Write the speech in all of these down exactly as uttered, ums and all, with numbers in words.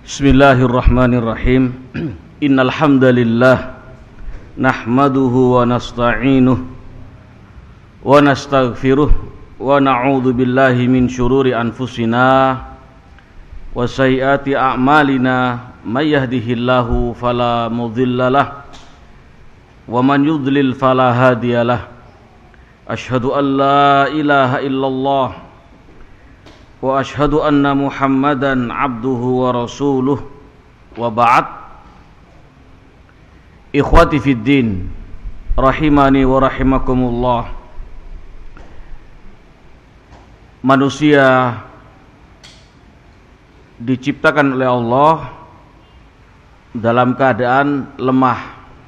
Bismillahirrahmanirrahim. Innal hamdalillah nahmaduhu wa nasta'inuhu wa nastaghfiruh wa na'udzu billahi min syururi anfusina wa sayyiati a'malina may yahdihillahu fala mudhillalah wa man yudlil fala hadiyalah. Asyhadu an la ilaha illallah wa ashhadu anna Muhammadan abduhu wa rasuluh wa ba'd. Ikhwati fid din rahimani wa rahimakumullah. Manusia diciptakan oleh Allah dalam keadaan lemah,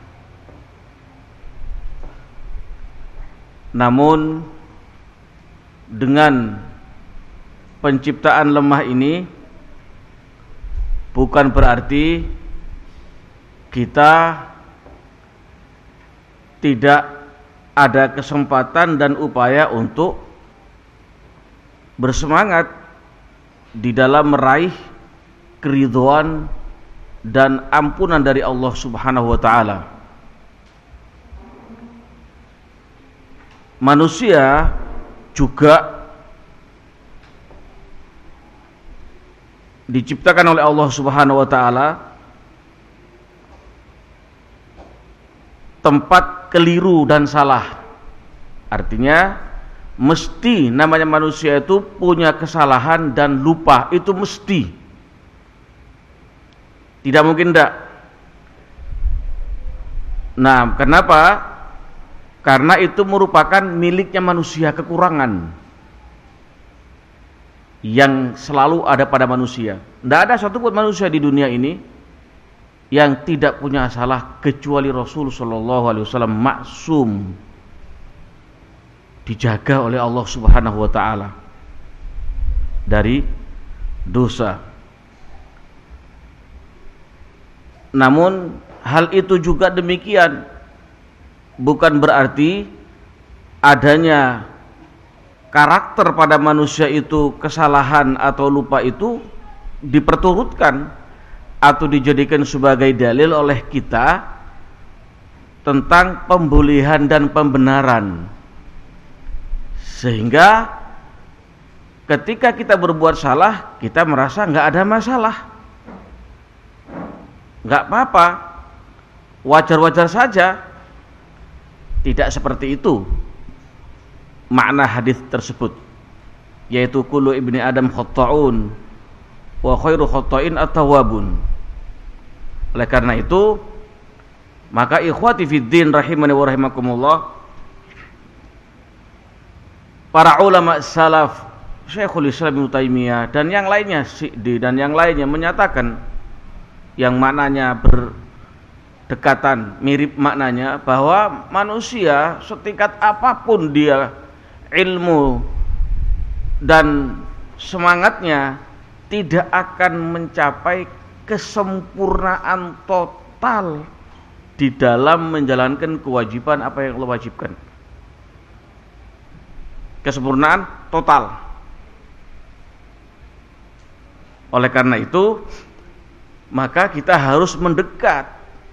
namun dengan penciptaan lemah ini bukan berarti kita tidak ada kesempatan dan upaya untuk bersemangat di dalam meraih keridhaan dan ampunan dari Allah Subhanahu wa taala. Manusia juga diciptakan oleh Allah Subhanahu wa taala tempat keliru dan salah. Artinya mesti namanya manusia itu punya kesalahan dan lupa, itu mesti. Tidak mungkin tidak. Nah, kenapa? Karena itu merupakan miliknya manusia, kekurangan yang selalu ada pada manusia. Tidak ada satu pun manusia di dunia ini yang tidak punya salah kecuali Rasul Shallallahu Alaihi Wasallam maksum, dijaga oleh Allah Subhanahu Wa Taala dari dosa. Namun hal itu juga demikian bukan berarti adanya karakter pada manusia itu, kesalahan atau lupa itu diperturutkan atau dijadikan sebagai dalil oleh kita tentang pembolehan dan pembenaran, sehingga ketika kita berbuat salah kita merasa nggak ada masalah, nggak apa-apa, wajar-wajar saja. Tidak seperti itu makna hadis tersebut, yaitu kullu ibni adam khata'un wa khairu khata'in at-tawwabun. Oleh karena itu, maka ikhwati fid din rahimani wa rahimakumullah, para ulama salaf, Syekhul Islam Ibnu Taimiyah dan yang lainnya, Syi'di dan yang lainnya menyatakan yang maknanya berdekatan, mirip maknanya, bahwa manusia setingkat apapun dia ilmu dan semangatnya tidak akan mencapai kesempurnaan total di dalam menjalankan kewajiban apa yang Allah wajibkan. Kesempurnaan total. Oleh karena itu, maka kita harus mendekat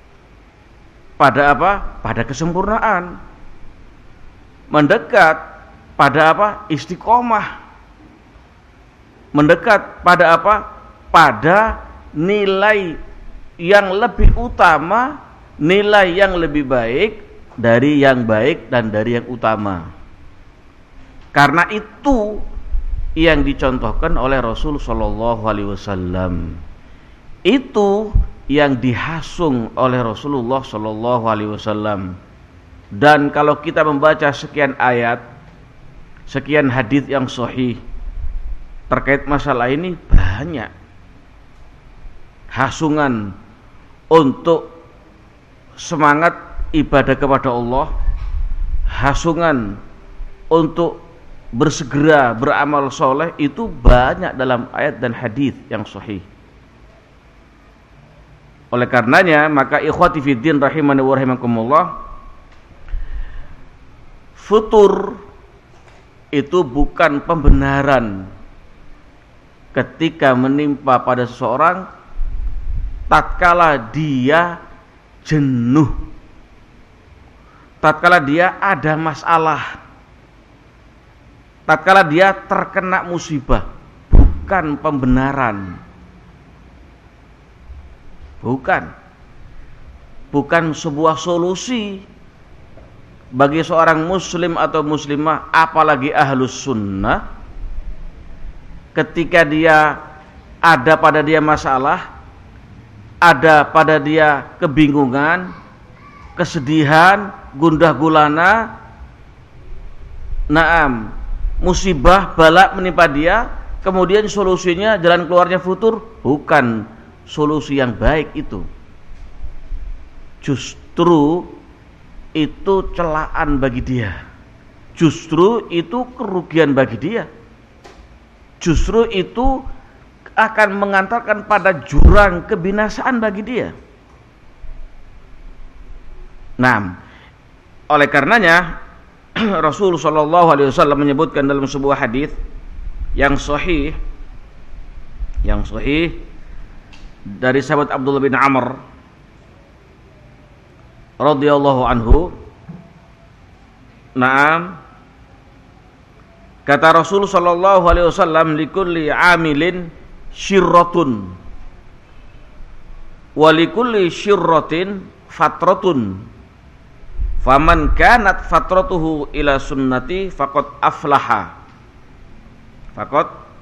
pada apa? Pada kesempurnaan. Mendekat pada apa? Istiqomah. Mendekat pada apa? Pada nilai yang lebih utama, nilai yang lebih baik dari yang baik dan dari yang utama. Karena itu yang dicontohkan oleh Rasul Shallallahu Alaihi Wasallam. Itu yang dihasung oleh Rasulullah Shallallahu Alaihi Wasallam. Dan kalau kita membaca sekian ayat, sekian hadis yang sahih terkait masalah ini, banyak hasungan untuk semangat ibadah kepada Allah, hasungan untuk bersegera beramal soleh, itu banyak dalam ayat dan hadis yang sahih. Oleh karenanya, maka ikhwati fiddin rahimani wa rahimakumullah, futur itu bukan pembenaran ketika menimpa pada seseorang tatkala dia jenuh, tatkala dia ada masalah, tatkala dia terkena musibah, bukan pembenaran. Bukan. Bukan sebuah solusi bagi seorang muslim atau muslimah, apalagi ahlus sunnah, ketika dia ada pada dia masalah, ada pada dia kebingungan, kesedihan, gundah gulana, naam, musibah, bala menimpa dia, kemudian solusinya jalan keluarnya futur, bukan solusi yang baik itu. Justru itu celaan bagi dia. Justru itu kerugian bagi dia. Justru itu akan mengantarkan pada jurang kebinasaan bagi dia. Nah, oleh karenanya Rasul sallallahu alaihi wasallam menyebutkan dalam sebuah hadis yang sahih, yang sahih dari sahabat Abdullah bin Amr radhiyallahu anhu. Naam, kata Rasul sallallahu alaihi wasallam, likulli amilin syirratun wa likulli syirratin fatratun, faman kanat fatratuhu ila sunnati faqad aflaha faqad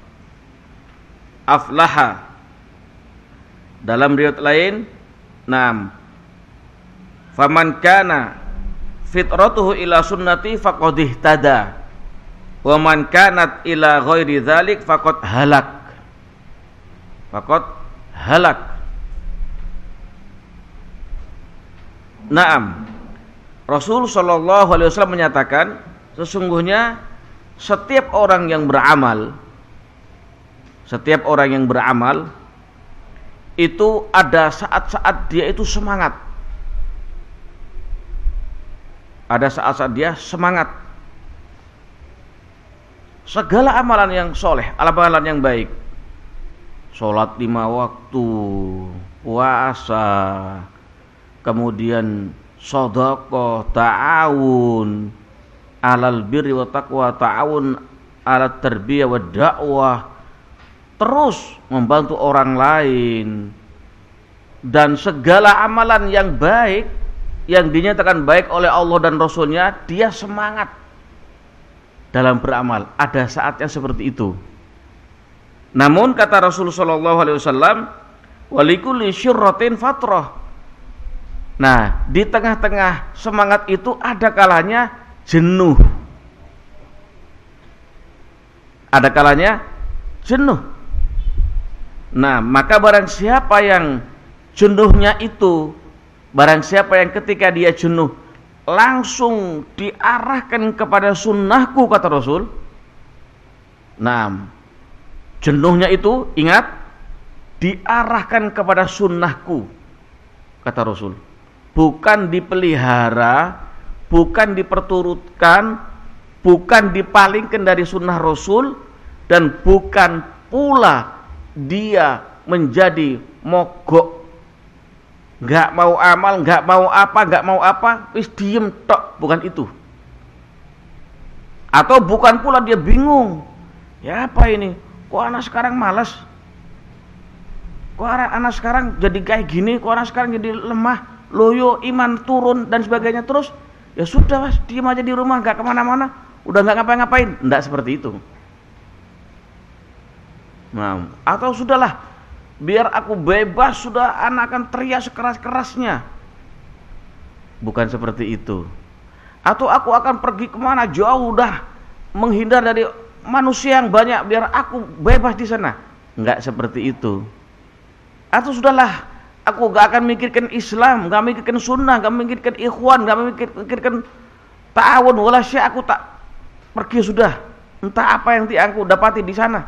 aflaha. Dalam riwayat lain, naam, faman kana fitratuhu ila sunnati faqad ihtada wa man kanat ila ghairi dzalik faqad halak faqad halak. Naam, Rasul sallallahu alaihi wasallam menyatakan, sesungguhnya setiap orang yang beramal, setiap orang yang beramal itu ada saat-saat dia itu semangat. Ada saat-saat dia semangat. Segala amalan yang soleh, amalan yang baik, sholat lima waktu, puasa, kemudian sedekah, ta'awun alal birri wa taqwa, ta'awun alat tarbiyah wa dakwah, terus membantu orang lain, dan segala amalan yang baik yang dinyatakan baik oleh Allah dan Rasulnya, dia semangat dalam beramal. Ada saatnya seperti itu. Namun kata Rasulullah shallallahu alaihi wasallam, walikulli syirratin fatrah. Nah, di tengah-tengah semangat itu ada kalanya jenuh. Ada kalanya jenuh. Nah, maka barang siapa yang jenuhnya itu, barang siapa yang ketika dia jenuh langsung diarahkan kepada sunnahku, kata Rasul. Nah, jenuhnya itu, ingat, diarahkan kepada sunnahku, kata Rasul. Bukan dipelihara, bukan diperturutkan, bukan dipalingkan dari sunnah Rasul, dan bukan pula dia menjadi mogok, nggak mau amal, nggak mau apa, nggak mau apa, wis diem tok, bukan itu. Atau bukan pula dia bingung, ya apa ini, kok anak sekarang malas, kok anak sekarang jadi kayak gini, kok anak sekarang jadi lemah, loyo, iman turun dan sebagainya. Terus ya sudah mas, diem aja di rumah, nggak kemana-mana, udah nggak ngapa-ngapain. Nggak seperti itu. Nah, atau sudahlah, biar aku bebas, sudah anak akan teriak sekeras-kerasnya. Bukan seperti itu. Atau aku akan pergi kemana jauh, dah menghindar dari manusia yang banyak, biar aku bebas di sana. Enggak seperti itu. Atau sudahlah, aku gak akan mikirkan Islam, gak mikirkan sunnah, gak mikirkan ikhwan, gak mikirkan ta'awun, wala syai', aku tak pergi sudah. Entah apa yang aku dapati di sana.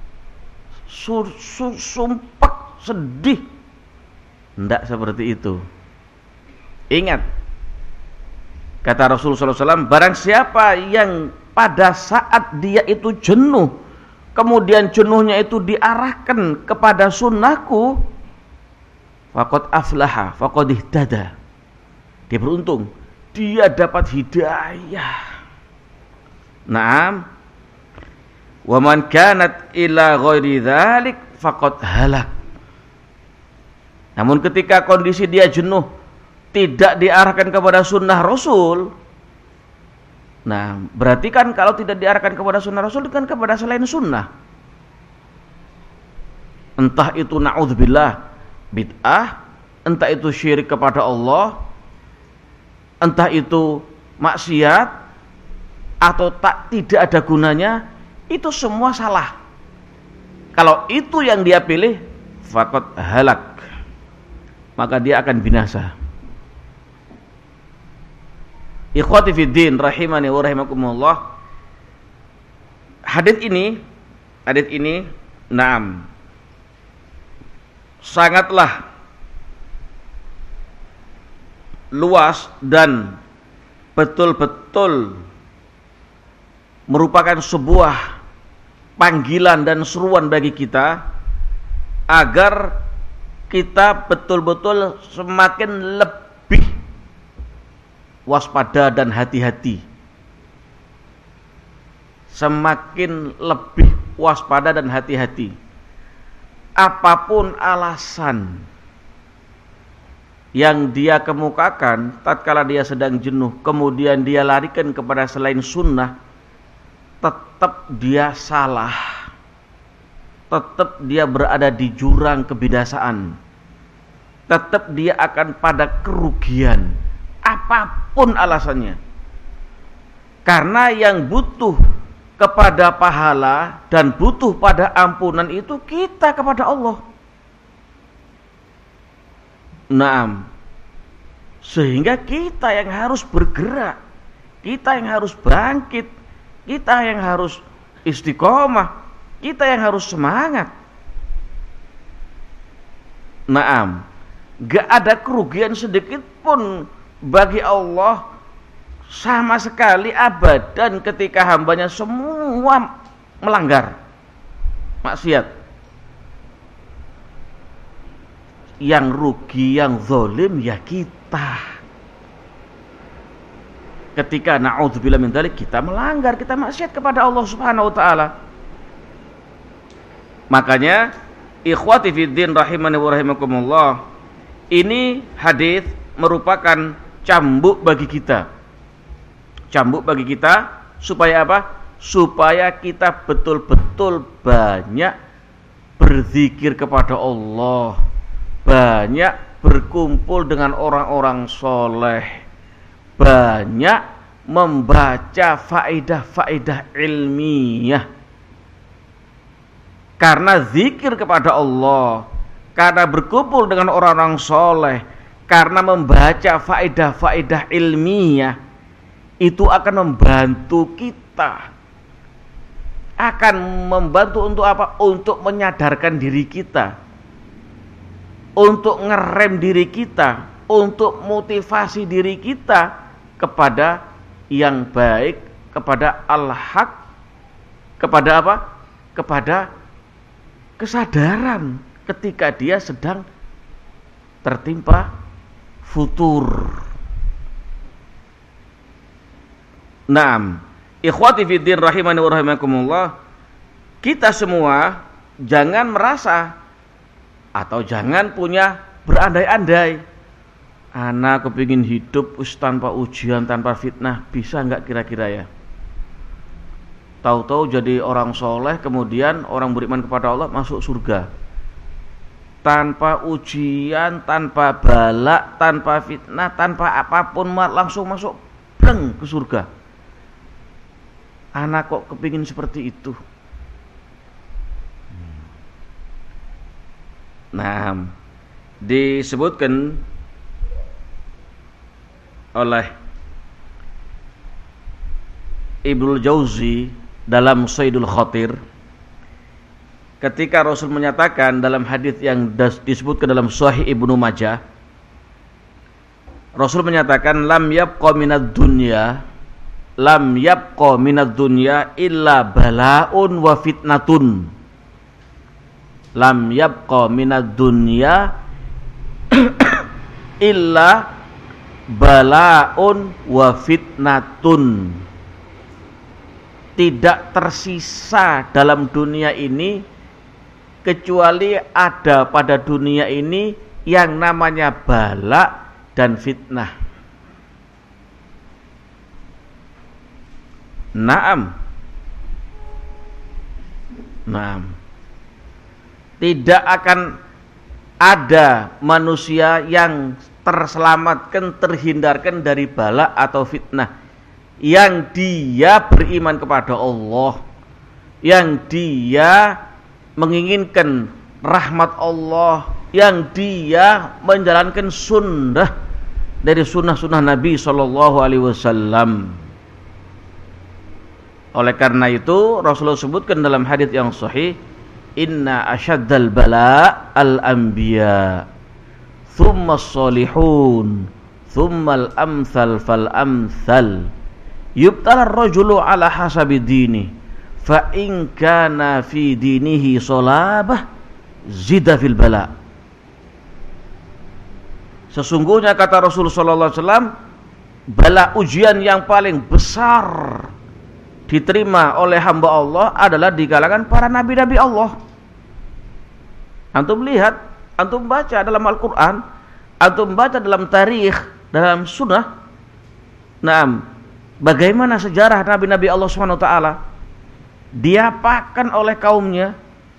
Sumpah sedih. Tidak seperti itu. Ingat, kata Rasulullah shallallahu alaihi wasallam, barang siapa yang pada saat dia itu jenuh, kemudian jenuhnya itu diarahkan kepada sunnahku, faqad aflaha, faqad ihtada. Dia beruntung, dia dapat hidayah. Naam. Wa man kanat ila ghairi dzalik faqad halak. Namun ketika kondisi dia jenuh, tidak diarahkan kepada sunnah Rasul, nah berarti kan kalau tidak diarahkan kepada sunnah Rasul, kan kepada selain sunnah. Entah itu na'udzubillah bid'ah, entah itu syirik kepada Allah, entah itu maksiat, atau tak tidak ada gunanya, itu semua salah. Kalau itu yang dia pilih, faqad halak, maka dia akan binasa. Ikhwati fiddin rahimani wa rahimakumullah. Hadits ini, hadits ini, naam, sangatlah luas dan betul-betul merupakan sebuah panggilan dan seruan bagi kita agar kita betul-betul semakin lebih waspada dan hati-hati. Semakin lebih waspada dan hati-hati. Apapun alasan yang dia kemukakan tatkala dia sedang jenuh, kemudian dia larikan kepada selain sunnah, tetap dia salah. Tetap dia berada di jurang kebinasaan. Tetap dia akan pada kerugian, apapun alasannya. Karena yang butuh kepada pahala dan butuh pada ampunan itu kita kepada Allah. Naam. Sehingga kita yang harus bergerak, kita yang harus bangkit, kita yang harus istiqomah, kita yang harus semangat. Naam. Gak ada kerugian sedikit pun bagi Allah sama sekali abadan ketika hambanya semua melanggar maksiat. Yang rugi, yang zalim ya kita. Ketika na'udzubillah min dzalik kita melanggar, kita maksiat kepada Allah Subhanahu wa taala. Makanya ikhwati fiddin rahimani wa rahimakumullah, ini hadis merupakan cambuk bagi kita. Cambuk bagi kita supaya apa? Supaya kita betul-betul banyak berzikir kepada Allah, banyak berkumpul dengan orang-orang soleh, banyak membaca faedah-faedah ilmiah. Karena zikir kepada Allah, karena berkumpul dengan orang-orang soleh, karena membaca faedah-faedah ilmiah, itu akan membantu kita. Akan membantu untuk apa? Untuk menyadarkan diri kita, untuk ngerem diri kita, untuk motivasi diri kita kepada yang baik, kepada al-haq, kepada apa? Kepada kesadaran ketika dia sedang tertimpa futur. Naam, ikhwati fiddin rahimani wa rahimakumullah, kita semua jangan merasa atau jangan punya berandai-andai, anak kepingin hidup us tanpa ujian, tanpa fitnah, bisa enggak kira-kira ya? Tahu-tahu jadi orang soleh, kemudian orang beriman kepada Allah masuk surga tanpa ujian, tanpa balak, tanpa fitnah, tanpa apapun, langsung masuk bleng ke surga. Anak kok kepingin seperti itu? Nah, disebutkan oleh Ibnul Jauzi dalam Saidul Khatir, ketika Rasul menyatakan dalam hadis yang disebutkan dalam Sahih Ibnu Majah, Rasul menyatakan lam yabqa minad dunya lam yabqa minad dunya illa balaun wa fitnatun. Lam yabqa minad dunya illa balaun wa fitnatun. Tidak tersisa dalam dunia ini kecuali ada pada dunia ini yang namanya bala dan fitnah. Naam. Naam. Tidak akan ada manusia yang terselamatkan, terhindarkan dari bala atau fitnah, yang dia beriman kepada Allah, yang dia menginginkan rahmat Allah, yang dia menjalankan sunnah dari sunnah-sunnah Nabi Shallallahu Alaihi Wasallam. Oleh karena itu Rasulullah sebutkan dalam hadits yang sahih, inna asyaddal bala al-anbiya thumma as-salihun thumma al-amthal fal-amthal yubtala ar-rajulu ala hasabi dini fa in kana fi dinihi salabah zida fil bala. Sesungguhnya kata Rasulullah sallallahu alaihi wasallam, bala ujian yang paling besar diterima oleh hamba Allah adalah di kalangan para nabi-nabi Allah. Antum lihat, antum baca dalam Al-Quran, antum baca dalam tarikh, dalam sunnah. Nah, bagaimana sejarah nabi-nabi Allah subhanahu wa taala diapakan oleh kaumnya,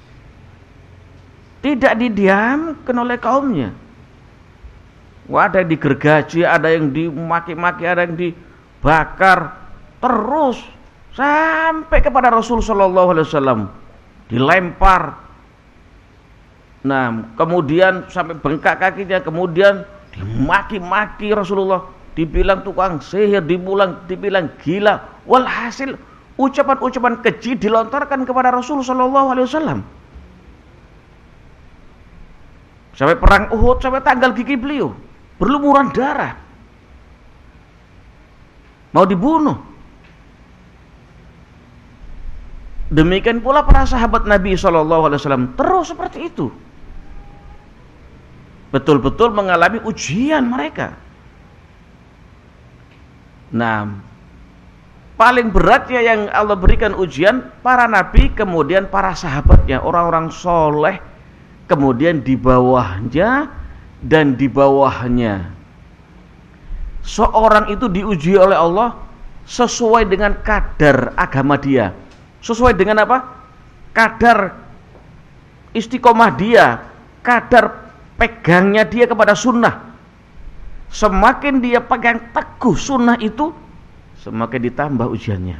tidak didiamkan oleh kaumnya. Wah, ada yang digergaji, ada yang dimaki-maki, ada yang dibakar, terus sampai kepada Rasul sallallahu alaihi wasallam dilempar. Nah, kemudian sampai bengkak kakinya, kemudian dimaki-maki Rasulullah, dibilang tukang sihir, dibilang dibilang gila. Walhasil ucapan-ucapan keji dilontarkan kepada Rasul sallallahu alaihi wasallam. Sampai perang Uhud, sampai tanggal gigi beliau berlumuran darah, mau dibunuh. Demikian pula para sahabat Nabi shallallahu alaihi wasallam terus seperti itu, betul-betul mengalami ujian mereka. Nah, paling beratnya yang Allah berikan ujian para nabi, kemudian para sahabatnya, orang-orang soleh, kemudian di bawahnya dan di bawahnya. Seorang itu diuji oleh Allah sesuai dengan kadar agama dia, sesuai dengan apa? Kadar istiqomah dia, kadar pegangnya dia kepada sunnah. Semakin dia pegang teguh sunnah itu, semakin ditambah ujiannya.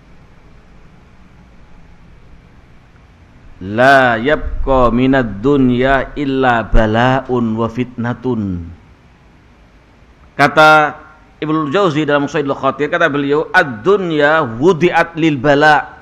La yabqa minad dunya illa bala'un wa fitnatun. Kata Ibnu Jauzi dalam Sayyidul Khatir, kata beliau, ad-dunya wudi'at lil bala'.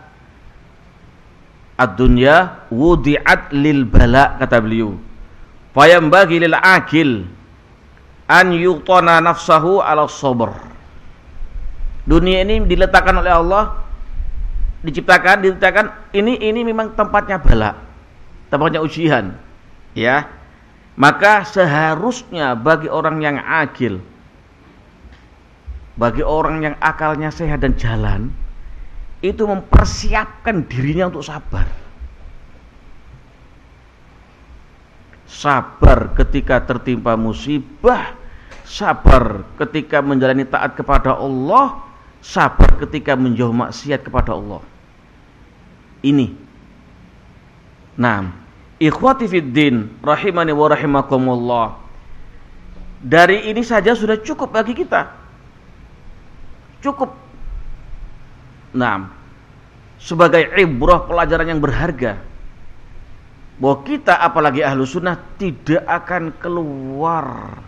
Ad-dunya wudi'at lil bala', kata beliau. Fayambagi lil akil an yutana nafsahu ala sabr. Dunia ini diletakkan oleh Allah, diciptakan, diciptakan ini ini memang tempatnya bala, tempatnya ujian, ya. Maka seharusnya bagi orang yang akil, bagi orang yang akalnya sehat dan jalan, itu mempersiapkan dirinya untuk sabar. Sabar ketika tertimpa musibah, sabar ketika menjalani taat kepada Allah, sabar ketika menjauh maksiat kepada Allah. Ini. Nah, ikhwati fiddin rahimani wa rahimakumullah. Dari ini saja sudah cukup bagi kita. Cukup. Nah, sebagai ibrah, pelajaran yang berharga, bahwa kita apalagi ahlu sunnah tidak akan keluar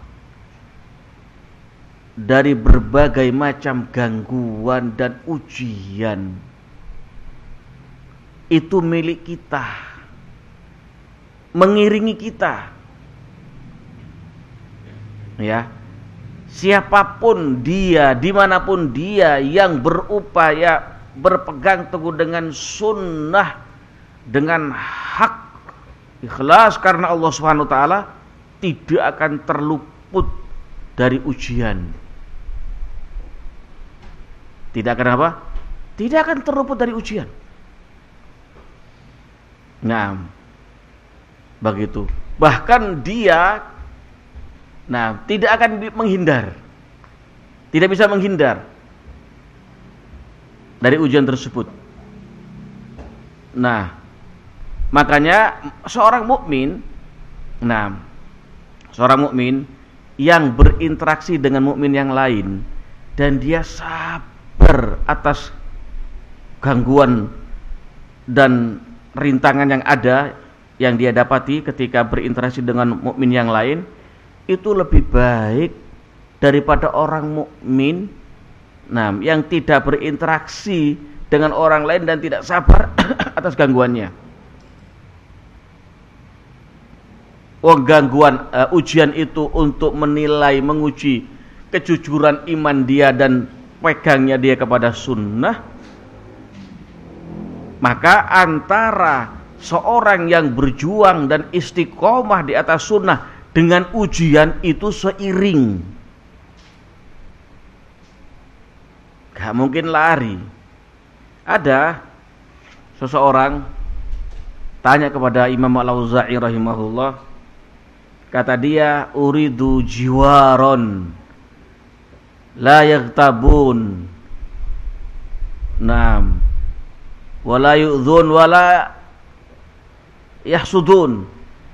dari berbagai macam gangguan dan ujian. Itu milik kita, mengiringi kita, ya. Siapapun dia, dimanapun dia yang berupaya berpegang teguh dengan sunnah, dengan hak, ikhlas karena Allah subhanahu wa taala, tidak akan terluput dari ujian. Tidak akan apa? Tidak akan terluput dari ujian. Nah, begitu. Bahkan dia, nah, tidak akan menghindar, tidak bisa menghindar dari ujian tersebut. Nah, makanya seorang mukmin, nah, seorang mukmin yang berinteraksi dengan mukmin yang lain dan dia sabar atas gangguan dan rintangan yang ada yang dia dapati ketika berinteraksi dengan mukmin yang lain, itu lebih baik daripada orang mukmin nah yang tidak berinteraksi dengan orang lain dan tidak sabar atas gangguannya. Oh, gangguan uh, ujian itu untuk menilai, menguji kejujuran iman dia dan pegangnya dia kepada sunnah. Maka antara seorang yang berjuang dan istiqomah di atas sunnah dengan ujian itu seiring, gak mungkin lari. Ada seseorang tanya kepada Imam Al-Auza'i rahimahullah, kata dia, uridu jiwaron la yaghtabun, naam, wala yu'dhun wala yahsudun.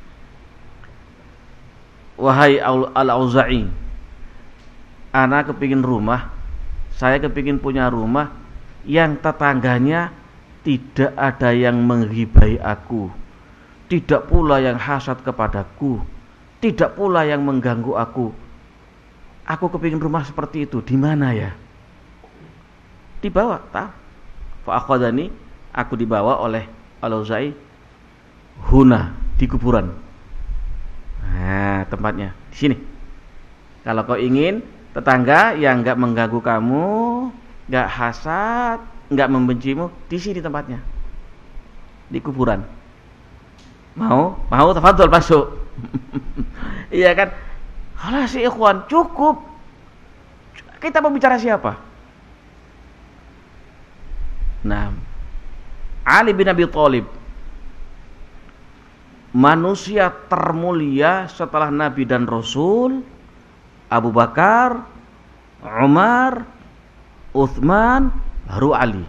Wahai Al-Auza'i, ana kepingin rumah, saya kepingin punya rumah yang tetangganya tidak ada yang menghibai aku, tidak pula yang hasad kepadaku, tidak pula yang mengganggu aku. Aku kepingin rumah seperti itu. Di mana ya? Dibawa, tak? Fa akhadani, aku dibawa oleh Al-Auza'i huna, di kuburan. Nah, tempatnya di sini. Kalau kau ingin tetangga yang enggak mengganggu kamu, enggak hasad, enggak membencimu, di sini tempatnya. Di kuburan. Mau? Mau, tafadhol masuk. Iya kan? Halas sih ikhwan, cukup. Kita mau bicara siapa? Nah, Ali bin Abi Thalib, manusia termulia setelah Nabi dan Rasul, Abu Bakar, Umar, Uthman, baru Ali.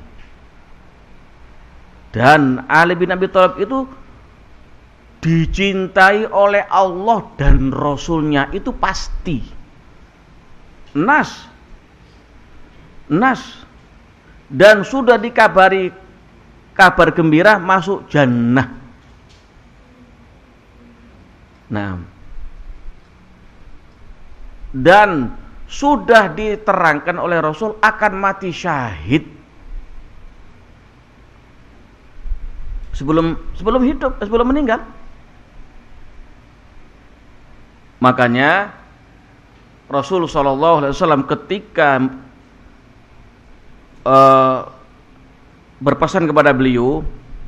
Dan Ali bin Abi Thalib itu dicintai oleh Allah dan Rasulnya, itu pasti. Nas, nas, dan sudah dikabari kabar gembira masuk jannah. Nah, dan sudah diterangkan oleh Rasul akan mati syahid sebelum sebelum hidup, sebelum meninggal. Makanya Rasul Shallallahu Alaihi Wasallam ketika uh, berpesan kepada beliau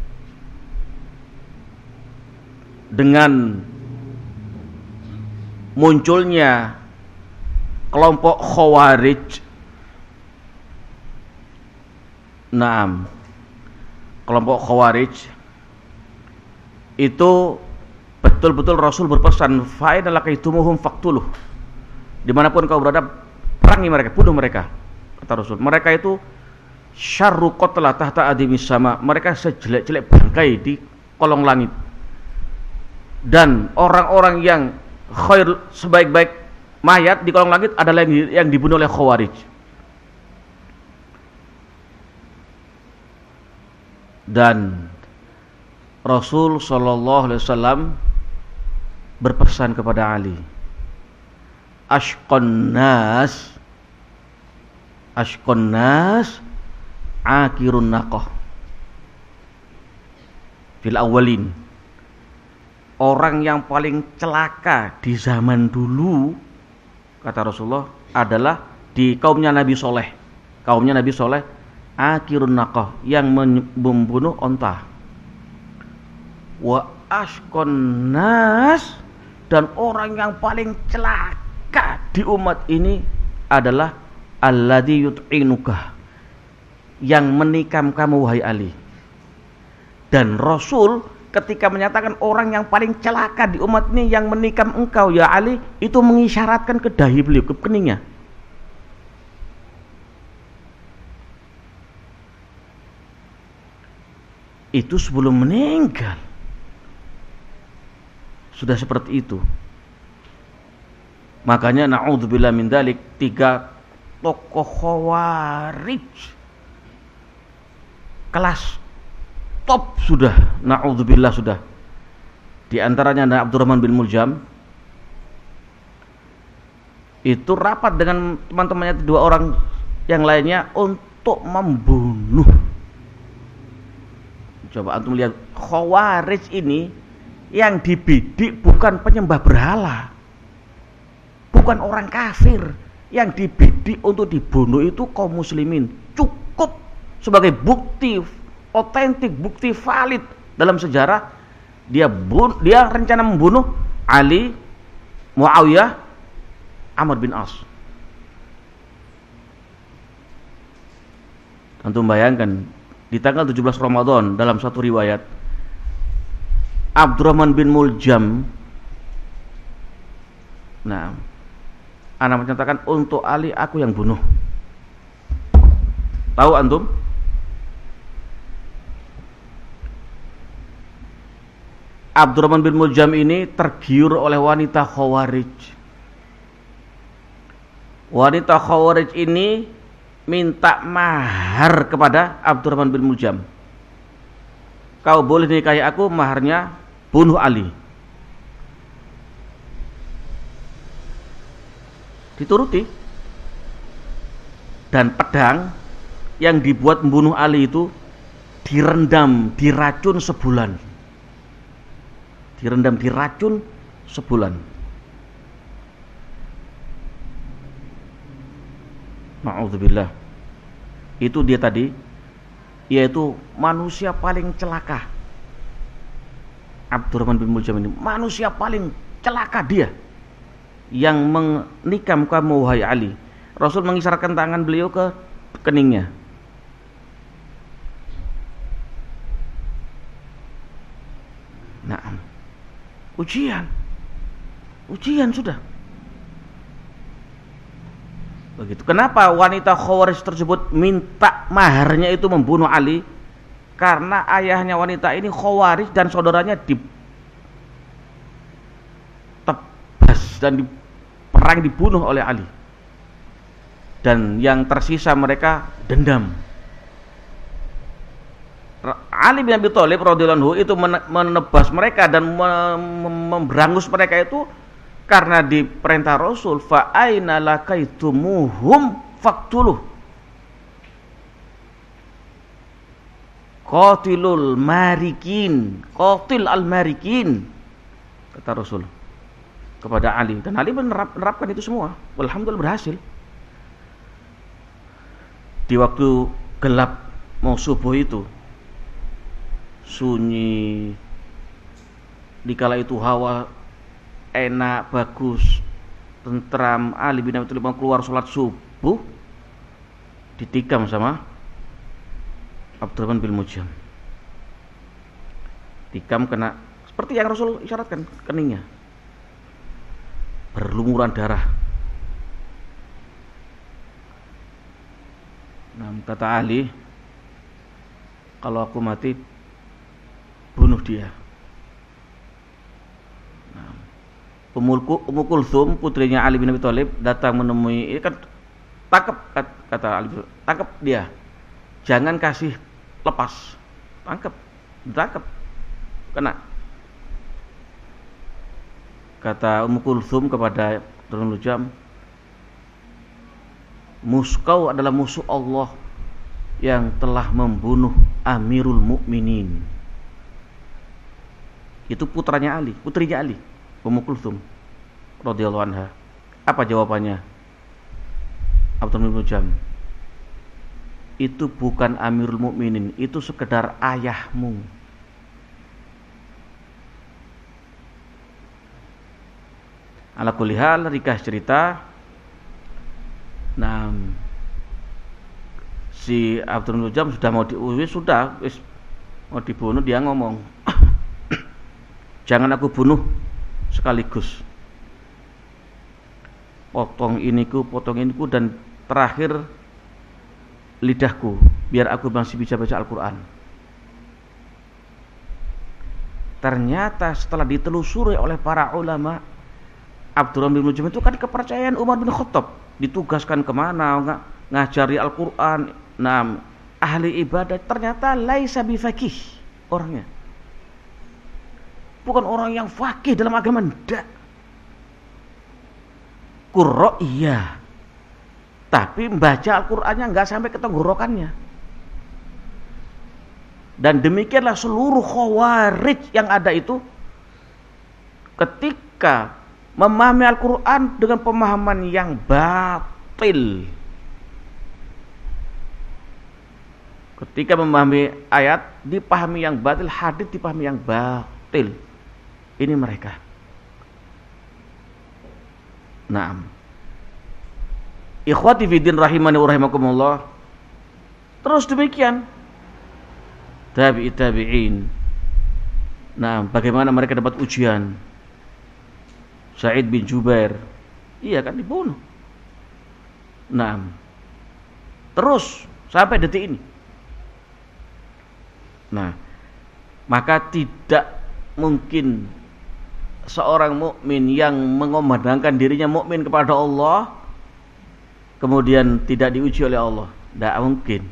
dengan munculnya kelompok Khawarij. Naam, kelompok Khawarij itu betul-betul Rasul berpesan, fa'idal laqaitumuhum faqtuluh. Dimanapun kau berada, perangi mereka, bunuh mereka. Kata Rasul, mereka itu syarru qatla tahta adimis sama, mereka sejelek-jelek bangkai di kolong langit. Dan orang-orang yang khair, sebaik-baik mayat di kolong langit adalah yang, yang dibunuh oleh Khawarij. Dan Rasul Shallallahu Alaihi Wasallam berpesan kepada Ali, ashqon nas, ashqon nas, akirun naqah fil awalin. Orang yang paling celaka di zaman dulu, kata Rasulullah, adalah di kaumnya Nabi Soleh. Kaumnya Nabi Soleh, akirun naqah, yang membunuh onta. Wa ashqon nas, dan orang yang paling celaka di umat ini adalah alladzi yut'inuka, yang menikam kamu wahai Ali. Dan Rasul ketika menyatakan orang yang paling celaka di umat ini yang menikam engkau ya Ali, itu mengisyaratkan ke dahi beliau, ke keningnya. Itu sebelum meninggal sudah seperti itu. Makanya na'udzubillah min dzalik, tiga tokoh Khawarij kelas top sudah, na'udzubillah sudah. Di antaranya ada Abdurrahman bin Muljam. Itu rapat dengan teman-temannya dua orang yang lainnya untuk membunuh. Coba antum lihat, Khawarij ini yang dibidik bukan penyembah berhala, bukan orang kafir. Yang dibidik untuk dibunuh itu kaum muslimin. Cukup sebagai bukti otentik, bukti valid dalam sejarah dia bun, dia rencana membunuh Ali, Muawiyah, Amr bin As. Antum bayangkan, di tanggal tujuh belas Ramadan dalam satu riwayat Abdurrahman bin Muljam, nah, ana menyatakan untuk Ali aku yang bunuh. Tahu antum? Abdurrahman bin Muljam ini tergiur oleh wanita Khawarij. Wanita Khawarij ini minta mahar kepada Abdurrahman bin Muljam. Kau boleh nikahi aku, maharnya bunuh Ali. Dituruti. Dan pedang yang dibuat membunuh Ali itu direndam, diracun sebulan. Direndam, diracun sebulan. Ma'udzubillah. Itu dia tadi, yaitu manusia paling celaka. Abdurrahman bin Muljam ini manusia paling celaka, dia yang menikam kamu wahai Ali. Rasul mengisyaratkan tangan beliau ke keningnya. Nah, ujian, ujian sudah. Begitu. Kenapa wanita Khawarij tersebut minta maharnya itu membunuh Ali? Karena ayahnya wanita ini Khawarij dan saudaranya ditebas dan diperang, dibunuh oleh Ali. Dan yang tersisa mereka dendam. Ali bin Abi Thalib radhiyallahu anhu itu menebas mereka dan memberangus mereka itu karena diperintah Rasul, fa aina lakaitumuhum faqtuluh. Qatilul marikin, qatil al-marikin, kata Rasul kepada Ali, dan Ali menerap, menerapkan itu semua. Alhamdulillah berhasil. Di waktu gelap mau subuh itu, sunyi, dikala itu hawa enak, bagus, tentram, Ali bin Abi Thalib mau keluar sholat subuh, ditikam sama Abdurrahman bin Muljam. Tikam kena seperti yang Rasul isyaratkan, keningnya berlumuran darah. Nah, kata Ali, kalau aku mati, bunuh dia. Nah, Ummu Kulthum, putrinya Ali bin Abi Thalib, datang menemui, ini kan tangkap, kata Ali, tangkap dia, jangan kasih lepas, tangkap, ditangkap, kena. Kata Ummu Kulthum kepada Abdurrahman bin Muljam, musuh adalah musuh Allah yang telah membunuh Amirul Mukminin. Itu putranya Ali, putrinya Ali, Ummu Kulthum radhiyallahu anha. Apa jawabannya Abdurrahman bin Muljam? Itu bukan Amirul Mukminin, itu sekedar ayahmu. Ala kulli hal, ringkas cerita, nah si Abdul Nujam sudah mau diuwi, sudah wis mau dibunuh, dia ngomong, jangan aku bunuh sekaligus, potong iniku, potong iniku, dan terakhir lidahku, biar aku masih bisa baca Al-Quran. Ternyata setelah ditelusuri oleh para ulama, Abdurrahman bin Muljam itu kan kepercayaan Umar bin Khattab, ditugaskan kemana, ng ngajari Al-Quran, nah, ahli ibadah. Ternyata laisa bifaqih orangnya, bukan orang yang faqih dalam agama, ndak. Qurra iya, tapi membaca Al-Qur'annya nggak sampai ke tenggorokannya. Dan demikianlah seluruh khawarij yang ada itu, ketika memahami Al-Quran dengan pemahaman yang batil, ketika memahami ayat dipahami yang batil, hadis dipahami yang batil. Ini mereka. Naam. Ikhwati fiddin rahimani wa rahimakumullah. Terus demikian tabi'i tabi'in. Nah, bagaimana mereka dapat ujian? Sa'id bin Jubair, iya kan, dibunuh. Nah, terus sampai detik ini. Nah, maka tidak mungkin seorang mukmin yang mengomandangkan dirinya mukmin kepada Allah kemudian tidak diuji oleh Allah. Tidak mungkin.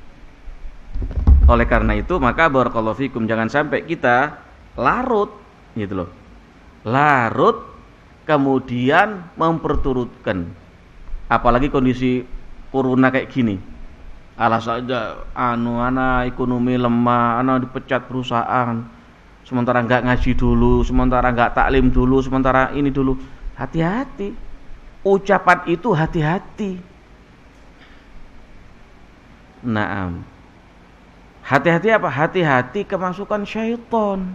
Oleh karena itu, maka barakallahu fikum, jangan sampai kita larut gitu loh. Larut kemudian memperturutkan, apalagi kondisi corona kayak gini. Alah saja anu ana ekonomi lemah, ana dipecat perusahaan, sementara enggak ngaji dulu, sementara enggak taklim dulu, sementara ini dulu. Hati-hati. Ucapan itu hati-hati. Naam. Hati-hati apa? Hati-hati kemasukan syaitan.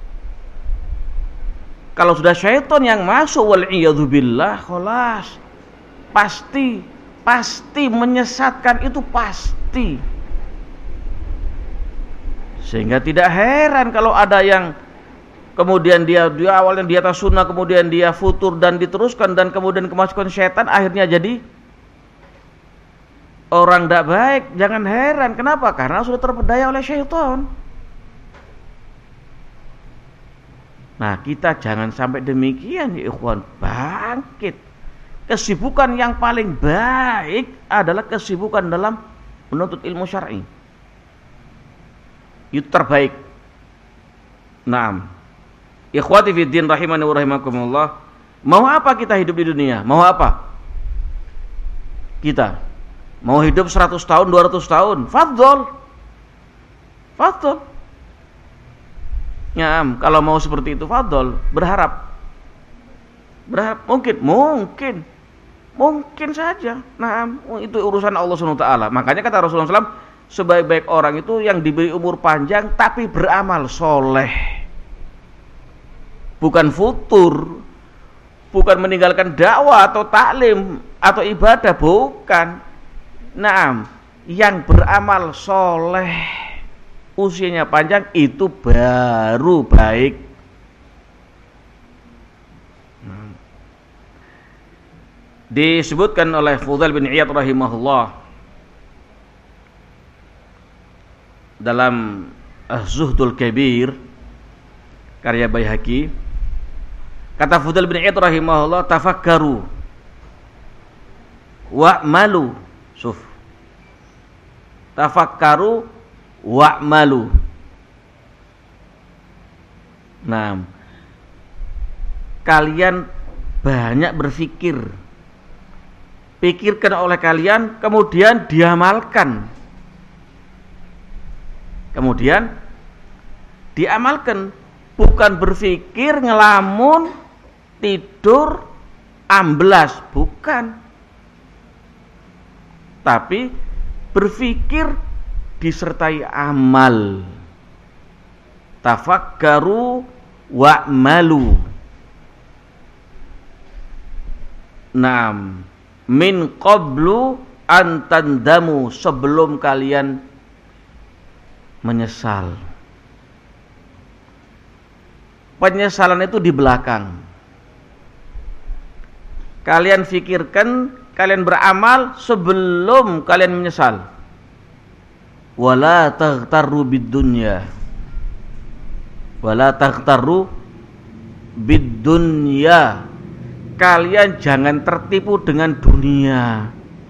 Kalau sudah syaitan yang masuk, wal'iyadzubillah, kholas, pasti, pasti menyesatkan, itu pasti. Sehingga tidak heran kalau ada yang kemudian dia, dia awalnya di atas sunnah, kemudian dia futur dan diteruskan, dan kemudian kemasukan syaitan, akhirnya jadi orang tidak baik. Jangan heran, kenapa? Karena sudah terpedaya oleh syaitan. Nah, kita jangan sampai demikian ya ikhwan. Bangkit. Kesibukan yang paling baik adalah kesibukan dalam menuntut ilmu syar'i. Itu terbaik. Naam. Ikhwati fiddin rahimani wa rahimakumullah. Mau apa kita hidup di dunia? Mau apa? Kita mau hidup seratus tahun, dua ratus tahun? Fadhol. Fadhol. Ya, kalau mau seperti itu fadhol, berharap. Berharap mungkin, mungkin. Mungkin saja. Nah, itu urusan Allah Subhanahu wa taala. Makanya kata Rasulullah shallallahu alaihi wasallam, sebaik-baik orang itu yang diberi umur panjang tapi beramal soleh. Bukan futur, bukan meninggalkan dakwah atau taklim atau ibadah, bukan. Nah, yang beramal soleh, usianya panjang, itu baru baik. Disebutkan oleh Fudail bin Iyad rahimahullah dalam Az-Zuhdul Kabir karya Baihaqi, kata Fudail bin Iyad rahimahullah, tafakkaru wa'malu. Suf. Tafakkaru wa'malu. Nah, kalian banyak berpikir, pikirkan oleh kalian, kemudian diamalkan, kemudian diamalkan. Bukan berpikir ngelamun, tidur, amblas, bukan. Tapi berpikir disertai amal. Tafakkaru wa'malu. Naam, min qablu antandamu, sebelum kalian menyesal. Penyesalan itu di belakang. Kalian fikirkan, kalian beramal sebelum kalian menyesal. Wala taghtarru bid-dunya. Wala taghtarru bid-dunya. Kalian jangan tertipu dengan dunia.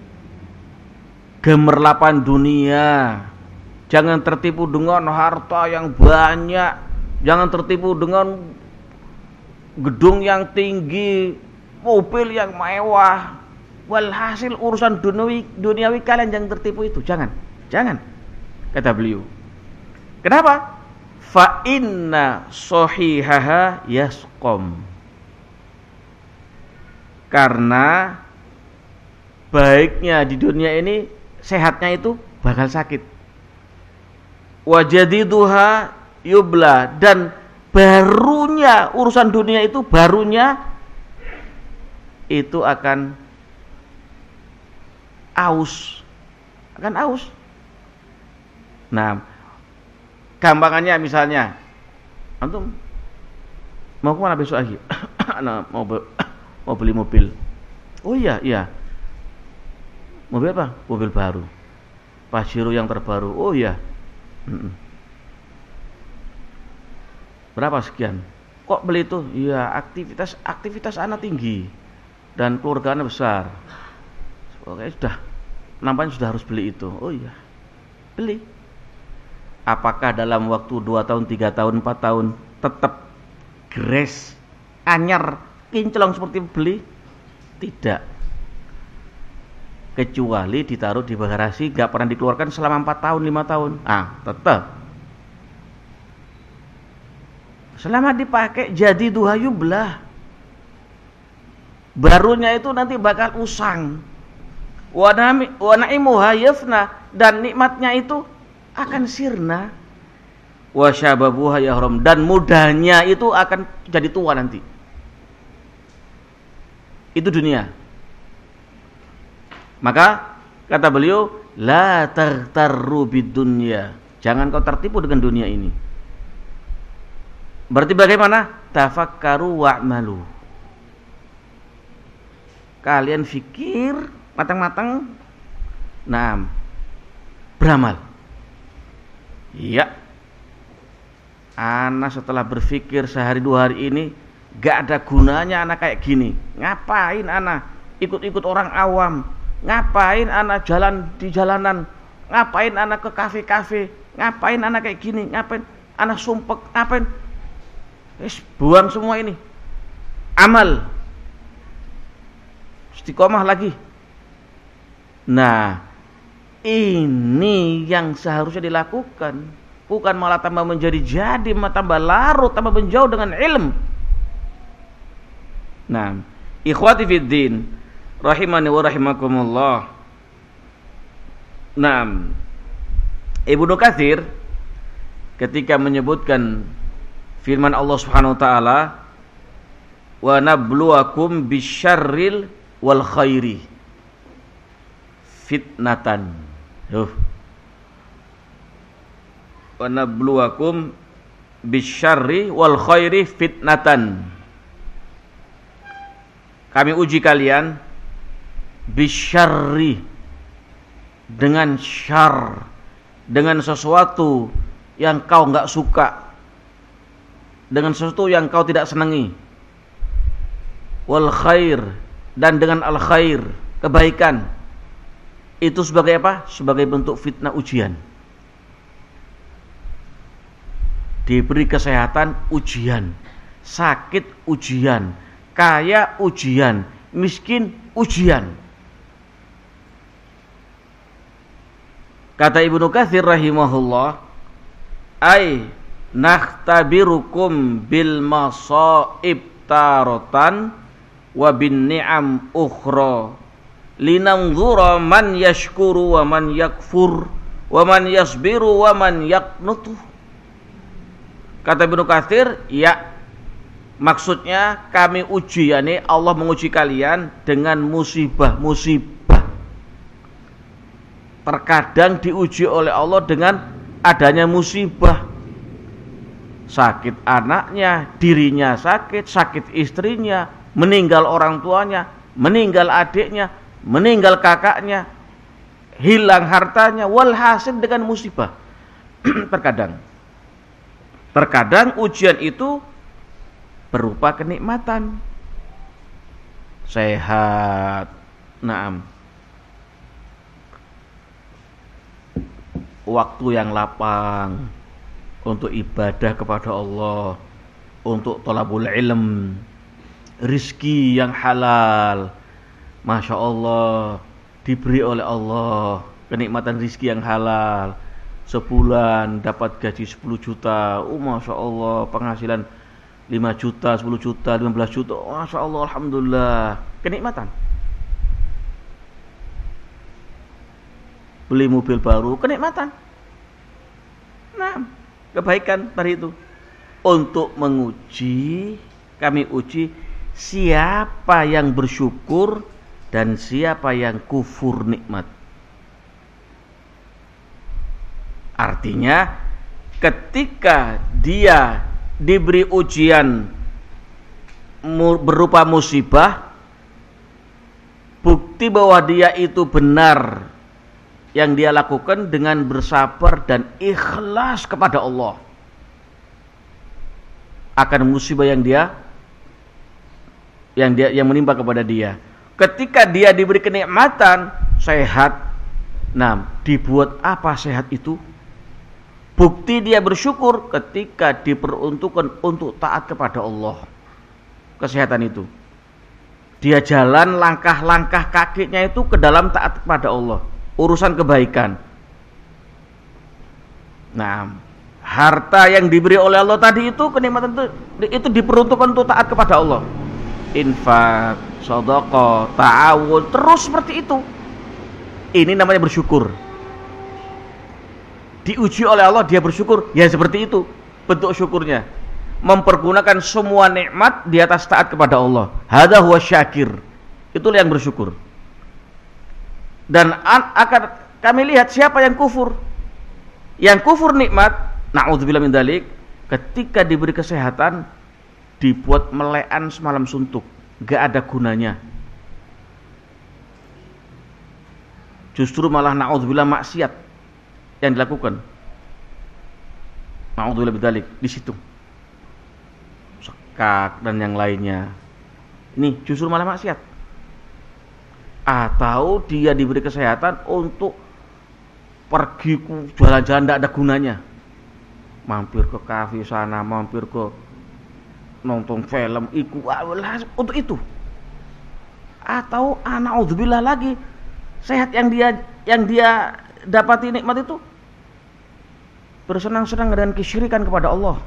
Gemerlapan dunia. Jangan tertipu dengan harta yang banyak. Jangan tertipu dengan gedung yang tinggi, mobil yang mewah. Walhasil urusan duniawi, duniawi kalian jangan tertipu itu. Jangan, jangan. Kata beliau. Kenapa? Fa inna sahihaha yasqam. Karena baiknya di dunia ini, sehatnya itu bakal sakit. Wa jadiduha yubla, dan barunya urusan dunia itu, barunya itu akan aus, akan aus. Nah, gampangannya misalnya, antum mau kemana besok lagi? Nah, mau be- mau beli mobil. Oh iya, iya. Mobil apa? Mobil baru. Pajero yang terbaru. Oh iya. Mm-mm. Berapa sekian? Kok beli itu? Iya, aktivitas aktivitas anak tinggi dan keluarganya besar. Oke, sudah. Nampaknya sudah harus beli itu. Oh iya. Beli. Apakah dalam waktu dua tahun, tiga tahun, empat tahun tetap gres, anyar, kinclong seperti beli? Tidak. Kecuali ditaruh di bagasi, gak pernah dikeluarkan selama empat tahun, lima tahun. Ah, tetap. Selama dipakai jadi duha yublah. Barunya itu nanti bakal usang. Wa na'imuha yafna, dan nikmatnya itu akan sirna. Wa syababuha yahram, dan mudanya itu akan jadi tua nanti. Itu dunia. Maka kata beliau, la taghtarru bid-dunya. Jangan kau tertipu dengan dunia ini. Berarti bagaimana? Tafakkaru wa'malu. Kalian fikir matang-matang. Nah, beramal. Iya. Ana setelah berpikir sehari dua hari ini, gak ada gunanya ana kayak gini. Ngapain ana ikut-ikut orang awam? Ngapain ana jalan di jalanan? Ngapain ana ke kafe-kafe? Ngapain ana kayak gini? Ngapain ana sumpek? Ngapain? Wis buang semua ini. Amal. Istiqomah lagi. Nah, ini yang seharusnya dilakukan, bukan malah tambah menjadi jadi, malah tambah larut, tambah menjauh dengan ilmu. Nah, ikhwati fid din, rahimani wa rahimakumullah. Nah, Ibnu Katsir ketika menyebutkan firman Allah Subhanahu wa taala, wa nabluwakum bisyarril wal khairi fitnatan. Yuh. Wa nabluwakum bisyarri wal khairi fitnatan. Kami uji kalian bisyarri, dengan syar, dengan sesuatu yang kau enggak suka, dengan sesuatu yang kau tidak senangi. Wal khair, dan dengan al khair, kebaikan. Itu sebagai apa? Sebagai bentuk fitnah, ujian. Diberi kesehatan, ujian. Sakit, ujian. Kaya, ujian. Miskin, ujian. Kata Ibnu Katsir rahimahullah, ai nakhtabirukum bil masaib taratan wa bin ni'am ukhra linanzura man yashkuru wa man yakfur wa man yasbiru wa man yaqnutu. Kata Ibnu Katsir, ya, Maksudnya kami uji, yakni Allah menguji kalian dengan musibah-musibah. Terkadang diuji oleh Allah dengan adanya musibah. Sakit anaknya, dirinya sakit, sakit istrinya, meninggal orang tuanya, meninggal adiknya, meninggal kakaknya, hilang hartanya, walhasil dengan musibah. Terkadang Terkadang ujian itu berupa kenikmatan. Sehat, naam. Waktu yang lapang untuk ibadah kepada Allah, untuk thalabul ilm, rizki yang halal. Masya Allah, diberi oleh Allah kenikmatan rizki yang halal. Sebulan dapat gaji sepuluh juta. Oh, Masya Allah, penghasilan lima juta, sepuluh juta, lima belas juta. Masya Allah, alhamdulillah. Kenikmatan. Beli mobil baru, kenikmatan. Nah, kebaikan pada itu. Untuk menguji, kami uji siapa yang bersyukur dan siapa yang kufur nikmat. Artinya ketika dia diberi ujian berupa musibah, bukti bahwa dia itu benar yang dia lakukan dengan bersabar dan ikhlas kepada Allah akan musibah yang dia yang dia yang menimpa kepada dia. Ketika dia diberi kenikmatan sehat, nah, dibuat apa sehat itu? Bukti dia bersyukur ketika diperuntukkan untuk taat kepada Allah. Kesehatan itu. Dia jalan langkah-langkah kakinya itu ke dalam taat kepada Allah. Urusan kebaikan. Nah, harta yang diberi oleh Allah tadi itu, kenikmatan itu, itu diperuntukkan untuk taat kepada Allah. Infak, sedekah, ta'awun, terus seperti itu. Ini namanya bersyukur. Diuji oleh Allah, dia bersyukur, ya seperti itu bentuk syukurnya, mempergunakan semua nikmat di atas taat kepada Allah. Hadza huwa syakir, itulah yang bersyukur. Dan akan kami lihat siapa yang kufur. Yang kufur nikmat, na'udzubillah min dzalik, ketika diberi kesehatan dibuat melekan semalam suntuk, gak ada gunanya. Justru malah na'udzubillah maksiat yang dilakukan. Na'udzubillah bidzalik, di situ. Sekak dan yang lainnya. Ini justru malah maksiat. Atau dia diberi kesehatan untuk pergi ke jalan-jalan tidak ada gunanya. Mampir ke kafe sana, mampir ke nonton film, iku untuk itu. Atau na'udzubillah lagi, sehat yang dia yang dia dapati nikmat itu bersenang-senang dengan kesyirikan kepada Allah.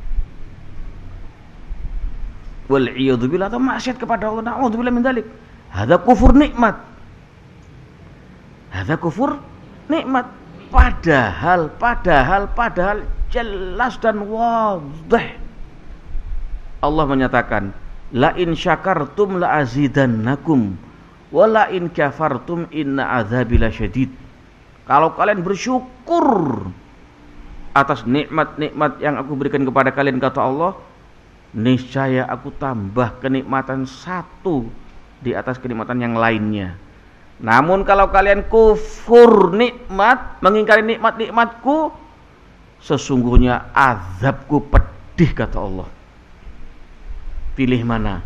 Wal iyadzu billah, atau maksiat kepada Allah. Na'udzubillah min dzalik. Hadza kufur nikmat. Hadza kufur nikmat. Padahal padahal padahal jelas dan wadih. Allah menyatakan, la in syakartum la azidannakum wa la in kafartum inna adzabi lasyadid. Kalau kalian bersyukur atas nikmat-nikmat yang aku berikan kepada kalian, kata Allah, niscaya aku tambah kenikmatan satu di atas kenikmatan yang lainnya. Namun kalau kalian kufur nikmat, mengingkari nikmat-nikmatku, sesungguhnya azabku pedih, kata Allah. Pilih mana?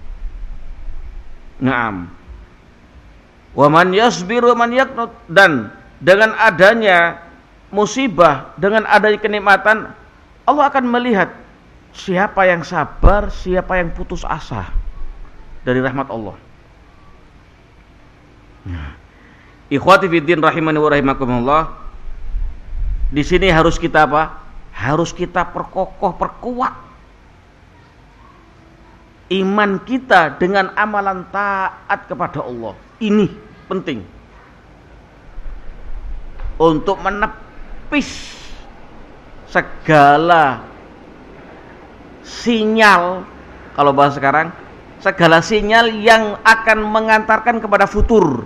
Naam. Wa man yasbir wa man yaqnut, dan dengan adanya musibah, dengan adanya kenikmatan, Allah akan melihat siapa yang sabar, siapa yang putus asa dari rahmat Allah. Nah, ikhwati fiddin rahimani wa rahimakumullah, di sini harus kita apa? Harus kita perkokoh, perkuat iman kita dengan amalan taat kepada Allah. Ini penting untuk menepis segala sinyal kalau bahasa sekarang, segala sinyal yang akan mengantarkan kepada futur.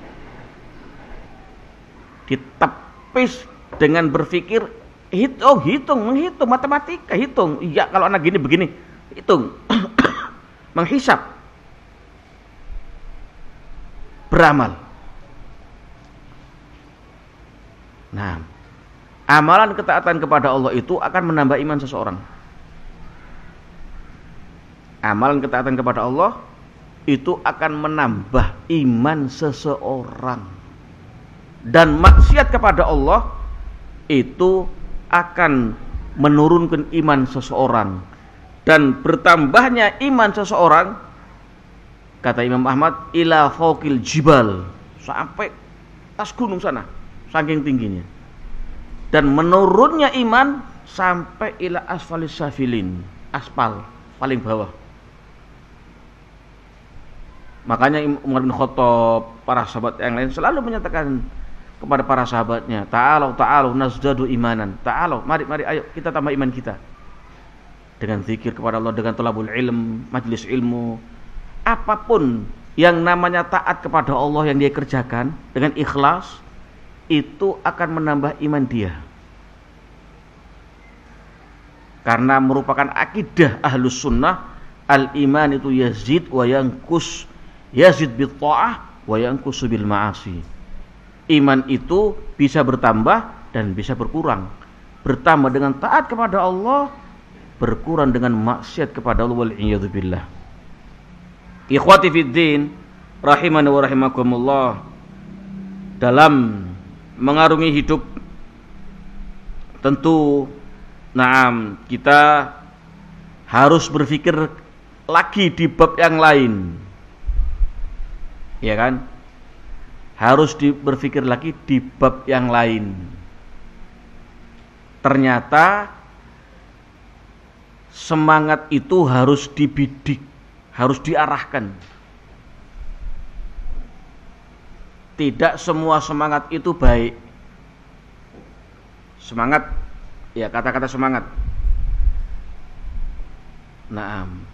Ditepis dengan berpikir, hitung, hitung, menghitung, matematika, hitung. Iya, kalau anak gini begini, hitung. Menghisap. Beramal. Nah, amalan ketaatan kepada Allah itu akan menambah iman seseorang. Amalan ketaatan kepada Allah itu akan menambah iman seseorang. Dan maksiat kepada Allah itu akan menurunkan iman seseorang. Dan bertambahnya iman seseorang, kata Imam Ahmad, ila fawqil jibal, sampai atas gunung sana, saking tingginya. Dan menurunnya iman sampai ila asfalis safilin, aspal, paling bawah. Makanya Umar bin Khattab, para sahabat yang lain selalu menyatakan kepada para sahabatnya, ta'alau ta'alau nazdadu imanan, ta'alau, mari mari ayo kita tambah iman kita. Dengan zikir kepada Allah, dengan thalabul ilm, majlis ilmu, apapun yang namanya taat kepada Allah yang dia kerjakan dengan ikhlas, itu akan menambah iman dia. Karena merupakan akidah ahlus sunnah, al-iman itu yazid wa yankus, yazid bil ta'ah wa yankusu bil ma'asi. Iman itu bisa bertambah dan bisa berkurang. Bertambah dengan taat kepada Allah, berkurang dengan maksiat kepada Allah, wal iyadzu billah. Ikhwati fid din, rahimani wa rahimakumullah. Dalam mengarungi hidup, tentu naam, kita harus berpikir lagi di bab yang lain. Ya kan? Harus di, berpikir lagi di bab yang lain. Ternyata semangat itu harus dibidik, harus diarahkan. Tidak semua semangat itu baik. Semangat, ya kata-kata semangat. Naam.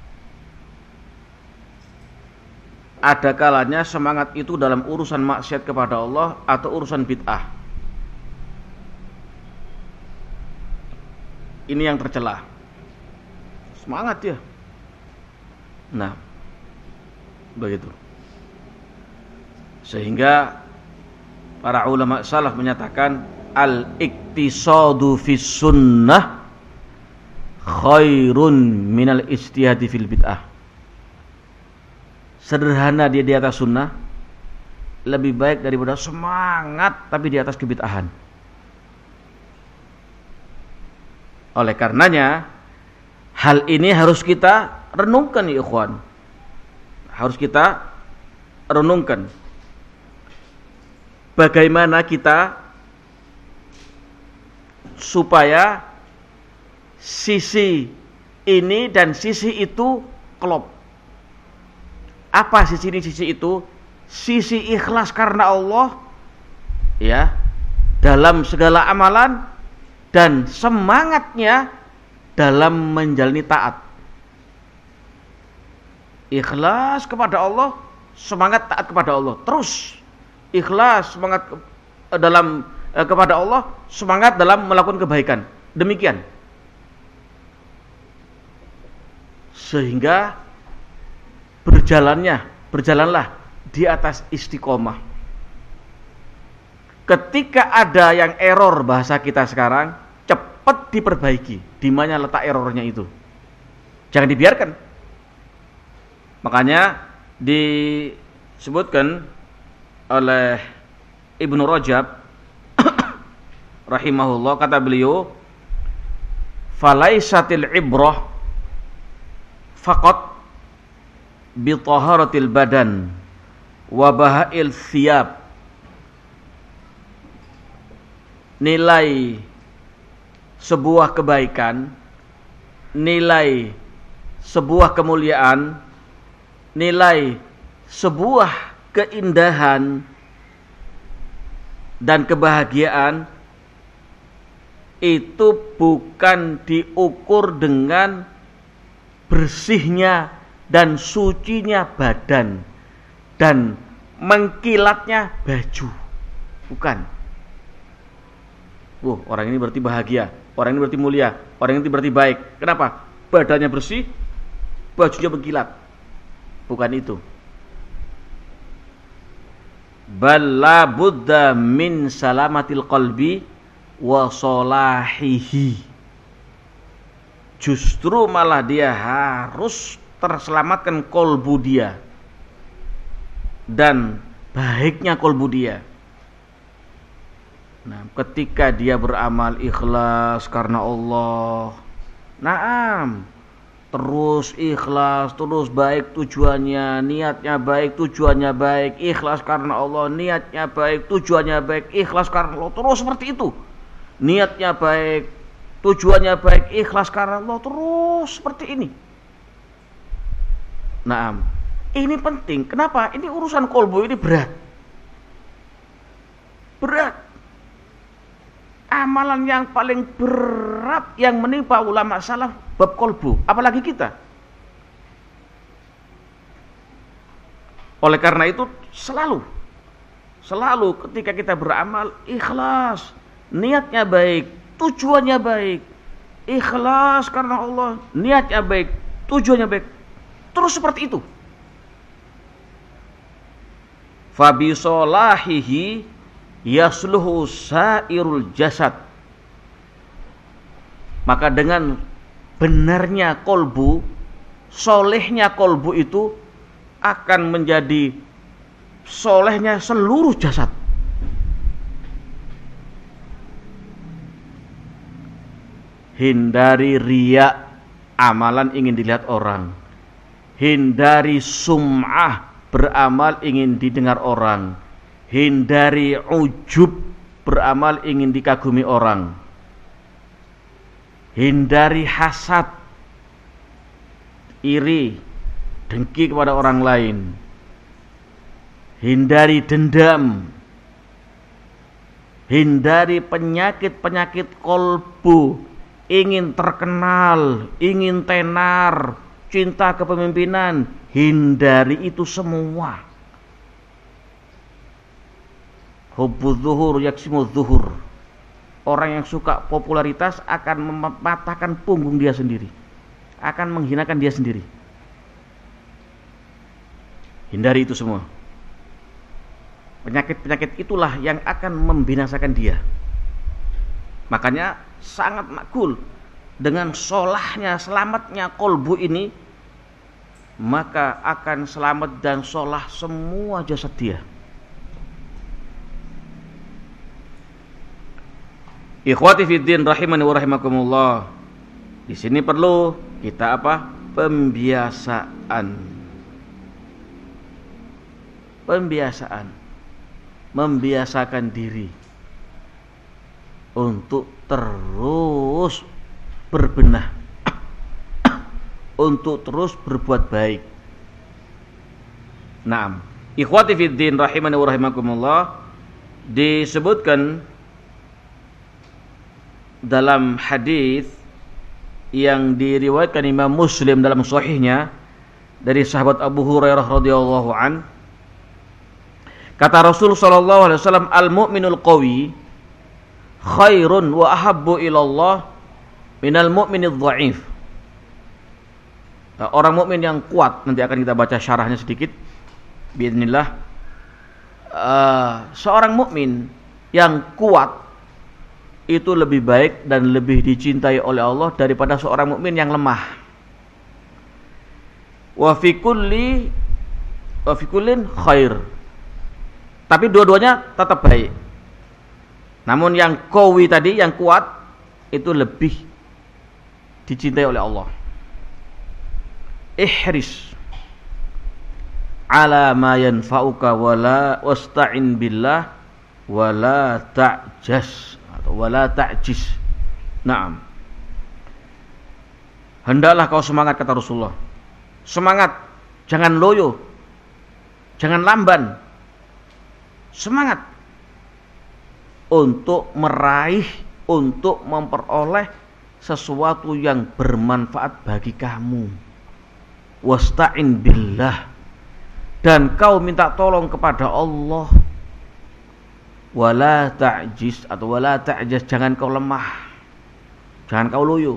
Ada kalanya semangat itu dalam urusan maksiat kepada Allah atau urusan bid'ah. Ini yang tercela. Semangat ya. Nah, begitu. Sehingga para ulama salaf menyatakan al-iktisadu fis sunnah khairun minal ijtihadi fil bid'ah. Sederhana dia di atas sunnah lebih baik daripada semangat tapi di atas kebid'ahan. Oleh karenanya, hal ini harus kita renungkan ya ikhwan. Harus kita renungkan. Bagaimana kita supaya sisi ini dan sisi itu klop. Apa sisi ini sisi itu? Sisi ikhlas karena Allah ya dalam segala amalan dan semangatnya dalam menjalani taat. Ikhlas kepada Allah, semangat taat kepada Allah. Terus ikhlas semangat dalam eh, kepada Allah, semangat dalam melakukan kebaikan. Demikian. Sehingga berjalannya, berjalanlah di atas istiqomah. Ketika ada yang error bahasa kita sekarang, cepat diperbaiki. Di mana letak errornya itu? Jangan dibiarkan. Makanya disebutkan oleh Ibnu Rajab rahimahullah, kata beliau, falaisatil ibrah faqat bi taharatil badan wa bahail thiyab. Nilai sebuah kebaikan, nilai sebuah kemuliaan, nilai sebuah keindahan dan kebahagiaan itu bukan diukur dengan bersihnya dan sucinya badan dan mengkilatnya baju. Bukan. Wah, orang ini berarti bahagia, orang ini berarti mulia, orang ini berarti baik. Kenapa? Badannya bersih, bajunya berkilat. Bukan itu. Bal la budda min salamatil qalbi wa solahihi. Justru malah dia harus terselamatkan kolbu dia dan baiknya kolbu dia. Nah, ketika dia beramal ikhlas karena Allah, naam, terus ikhlas, terus baik tujuannya, niatnya baik, tujuannya baik, ikhlas karena Allah, niatnya baik, tujuannya baik, ikhlas karena Allah, terus seperti itu. Niatnya baik, tujuannya baik, ikhlas karena Allah, terus seperti ini. Naam, ini penting. Kenapa? Ini urusan kolbu ini berat. Berat. Amalan yang paling berat yang menimpa ulama salaf bab kolbu, apalagi kita. Oleh karena itu selalu selalu ketika kita beramal ikhlas, niatnya baik, tujuannya baik, ikhlas karena Allah, niatnya baik, tujuannya baik, terus seperti itu. Fabi solahihi yasluhu sairul jasad. Maka dengan benarnya kolbu, solehnya kolbu itu akan menjadi solehnya seluruh jasad. Hindari riya, amalan ingin dilihat orang. Hindari sum'ah, beramal ingin didengar orang. Hindari ujub, beramal ingin dikagumi orang. Hindari hasad, iri, dengki kepada orang lain. Hindari dendam. Hindari penyakit-penyakit kolbu, ingin terkenal, ingin tenar, cinta kepemimpinan. Hindari itu semua. Hubbu zuhur yaksimu zuhur. Orang yang suka popularitas akan mematahkan punggung dia sendiri, akan menghinakan dia sendiri. Hindari itu semua. Penyakit-penyakit itulah yang akan membinasakan dia. Makanya sangat makul dengan solahnya, selamatnya kolbu ini, maka akan selamat dan solah semua jasad dia. Ikhwati fiddin rahimani wa rahimakumullah. Di sini perlu kita apa? Pembiasaan. Pembiasaan. Membiasakan diri untuk terus berbenah, untuk terus berbuat baik. Naam. Ikhwati fiddin rahimani wa rahimakumullah, disebutkan dalam hadis yang diriwayatkan Imam Muslim dalam sahihnya dari sahabat Abu Hurairah radhiyallahu an, kata Rasul sallallahu alaihi wasallam, al-mu'minul qawi khairun wa ahabbu ilallah minal mu'minidh dhaif. Orang mukmin yang kuat, nanti akan kita baca syarahnya sedikit biidznillah. Uh, seorang mukmin yang kuat itu lebih baik dan lebih dicintai oleh Allah daripada seorang mukmin yang lemah. Wa fi kulli wa fi kullin khair. Tapi dua-duanya tetap baik. Namun yang qawi tadi, yang kuat, itu lebih dicintai oleh Allah. Ihris ala ma yanfa'uka wala wasta'in billah wala ta'jas atau wala ta'jis. Naam. Hendaklah kau semangat, kata Rasulullah. Semangat, jangan loyo, jangan lamban. Semangat untuk meraih, untuk memperoleh sesuatu yang bermanfaat bagi kamu. wasta'in billah, dan kau minta tolong kepada Allah. Wala ta'jiz atau wala ta'jaz, jangan kau lemah, jangan kau loyo.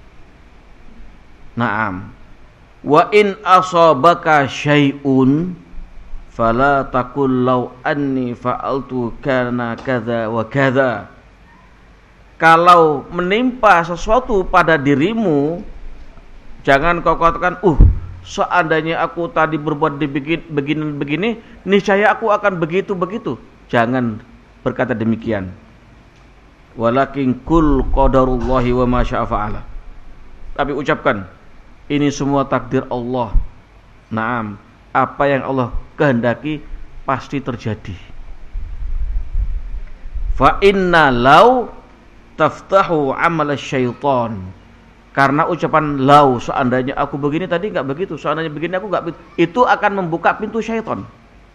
Naam. Wa in asabaka syai'un fala taqul law anni fa'altu kana kadza wa kadza. Kalau menimpa sesuatu pada dirimu, jangan kau katakan, uh seandainya aku tadi berbuat begini-begini, niscaya aku akan begitu-begitu. Jangan berkata demikian. Walakin kul qadarullahi wa ma syaa fa'ala. Tapi ucapkan, ini semua takdir Allah. Naam, apa yang Allah kehendaki pasti terjadi. Fa inna law taftahu amal syaitan. Karena ucapan lau, seandainya aku begini tadi enggak begitu, seandainya begini aku enggak begitu, itu akan membuka pintu syaitan.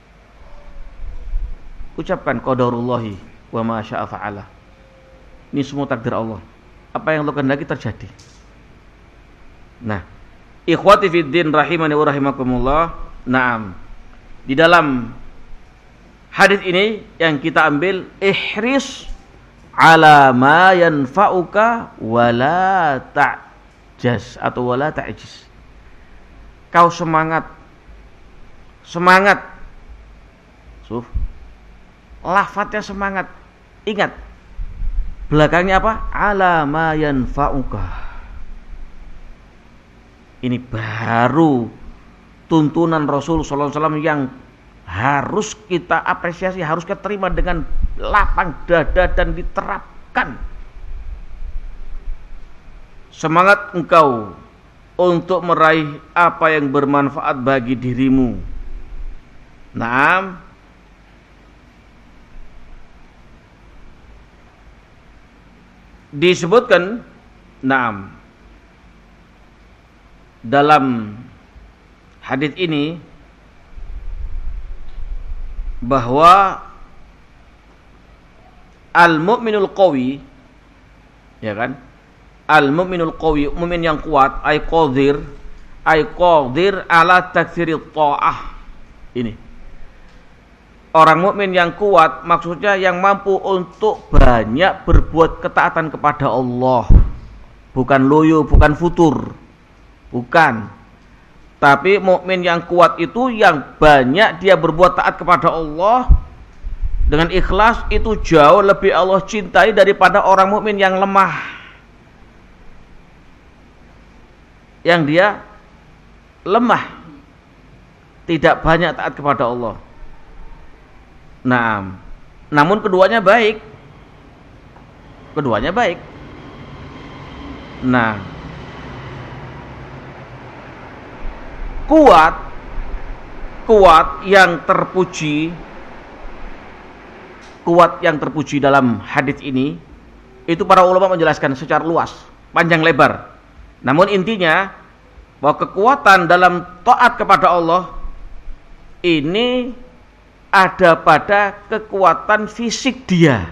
Ucapkan qadarullahi wa ma syaa fa'ala. Ini semua takdir Allah. Apa yang Allah kehendaki terjadi. Nah, ikhwati fiddin rahimani wa rahimakumullah. Naam. Di dalam hadis ini yang kita ambil, ihris ala ma yanfa'uka wala ta'jaz atau wala ta'jiz. Kau semangat. Semangat. Suf. Lafadznya semangat. Ingat. Belakangnya apa? Ala ma yanfa'uka. Ini baru tuntunan Rasul sallallahu alaihi wasallam yang harus kita apresiasi, harus kita terima dengan lapang dada dan diterapkan. Semangat engkau untuk meraih apa yang bermanfaat bagi dirimu. Naam. Disebutkan, naam, dalam hadis ini bahwa al-mu'minul qawi, ya kan? Al-mu'minul qawi, mukmin yang kuat, ay qadir, ay qadir ala taktsiri ta'ah. Ini. Orang mukmin yang kuat maksudnya yang mampu untuk banyak berbuat ketaatan kepada Allah. Bukan loyo, bukan futur. Bukan. Tapi mukmin yang kuat itu yang banyak dia berbuat taat kepada Allah dengan ikhlas, itu jauh lebih Allah cintai daripada orang mukmin yang lemah, yang dia lemah, tidak banyak taat kepada Allah. Nah, namun keduanya baik. Keduanya baik. Nah, kuat, kuat yang terpuji, kuat yang terpuji dalam hadis ini, itu para ulama menjelaskan secara luas, panjang lebar. Namun intinya bahwa kekuatan dalam taat kepada Allah ini ada pada kekuatan fisik dia.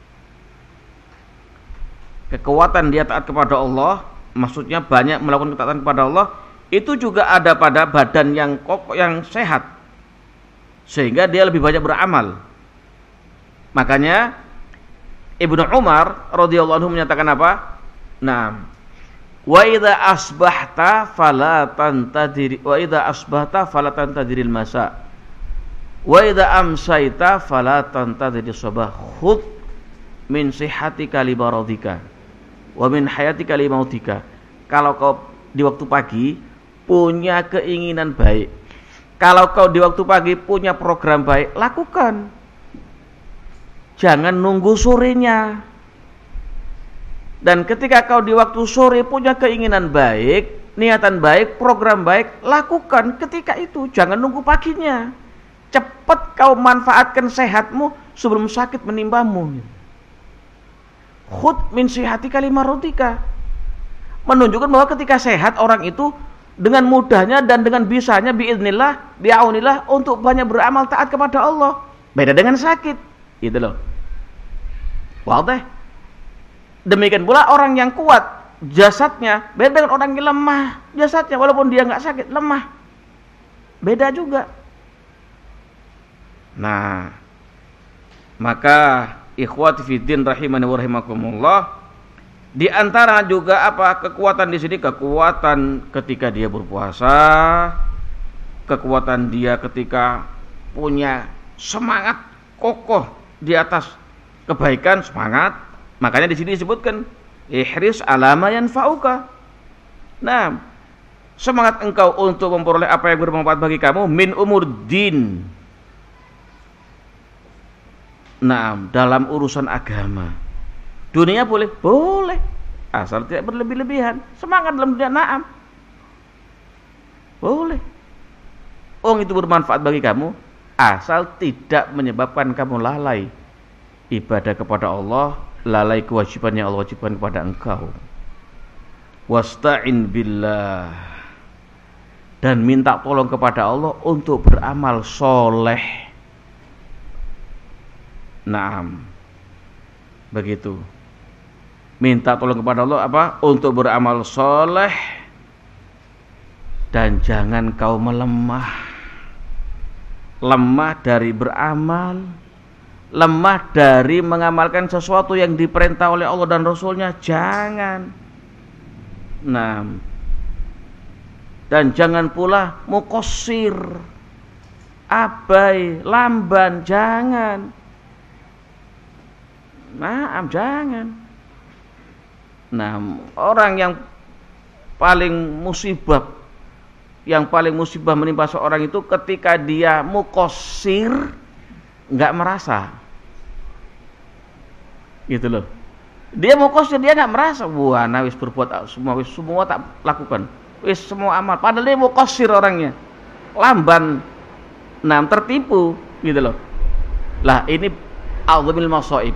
Kekuatan dia taat kepada Allah, maksudnya banyak melakukan ketaatan kepada Allah, itu juga ada pada badan yang kokoh, yang sehat, sehingga dia lebih banyak beramal. Makanya Ibnu Umar radhiyallahu anhu menyatakan apa? Nah, wa idza asbahta fala tantadiri wa idza asbahta fala tantadiril masa. Wa idza amsayta fala tantadiri sabah. Khudh min sihhatika li baradika wa min hayatika li mautika. Kalau kau di waktu pagi punya keinginan baik, kalau kau di waktu pagi punya program baik, lakukan. Jangan nunggu sorenya. Dan ketika kau di waktu sore punya keinginan baik, niatan baik, program baik, lakukan ketika itu. Jangan nunggu paginya. Cepat kau manfaatkan sehatmu sebelum sakit menimpamu. Khud min sihatika lima rotika. Menunjukkan bahwa ketika sehat orang itu dengan mudahnya dan dengan bisanya biiznillah, biaunillah untuk banyak beramal taat kepada Allah. Beda dengan sakit. Gitu loh. Wadah. Demikian pula orang yang kuat jasadnya beda dengan orang yang lemah jasadnya, walaupun dia nggak sakit, lemah, beda juga. Nah, maka ikhwati fiddin rahimani wa rahimakumullah, di antara juga apa kekuatan di sini, kekuatan ketika dia berpuasa, kekuatan dia ketika punya semangat kokoh di atas kebaikan, semangat. Makanya di sini disebutkan ihris alama yanfa'uka. Nah, semangat engkau untuk memperoleh apa yang bermanfaat bagi kamu min umur din. Nah, dalam urusan agama. Dunia boleh? Boleh. Asal tidak berlebih-lebihan. Semangat dalam dunia, na'am. Boleh. Oh, itu bermanfaat bagi kamu, asal tidak menyebabkan kamu lalai ibadah kepada Allah, lalai kewajiban yang Allah wajibkan kepada engkau. Wasta'in billah, dan minta tolong kepada Allah untuk beramal soleh. Naam, begitu. Minta tolong kepada Allah apa? Untuk beramal soleh, dan jangan kau melemah. Lemah dari beramal, lemah dari mengamalkan sesuatu yang diperintah oleh Allah dan Rasulnya, jangan. Nah, dan jangan pula mukosir, abai, lamban, jangan. Nah, jangan. Nah, orang yang paling musibah, yang paling musibah menimpa seorang itu ketika dia mukosir, nggak merasa, gitu loh. Dia mukosir, dia nggak merasa, wah, nah wis berbuat semua, wis semua tak lakukan, wis semua amal. Padahal dia mukosir orangnya, lamban, nah tertipu, gitu loh. Lah ini a'dzamil masaib.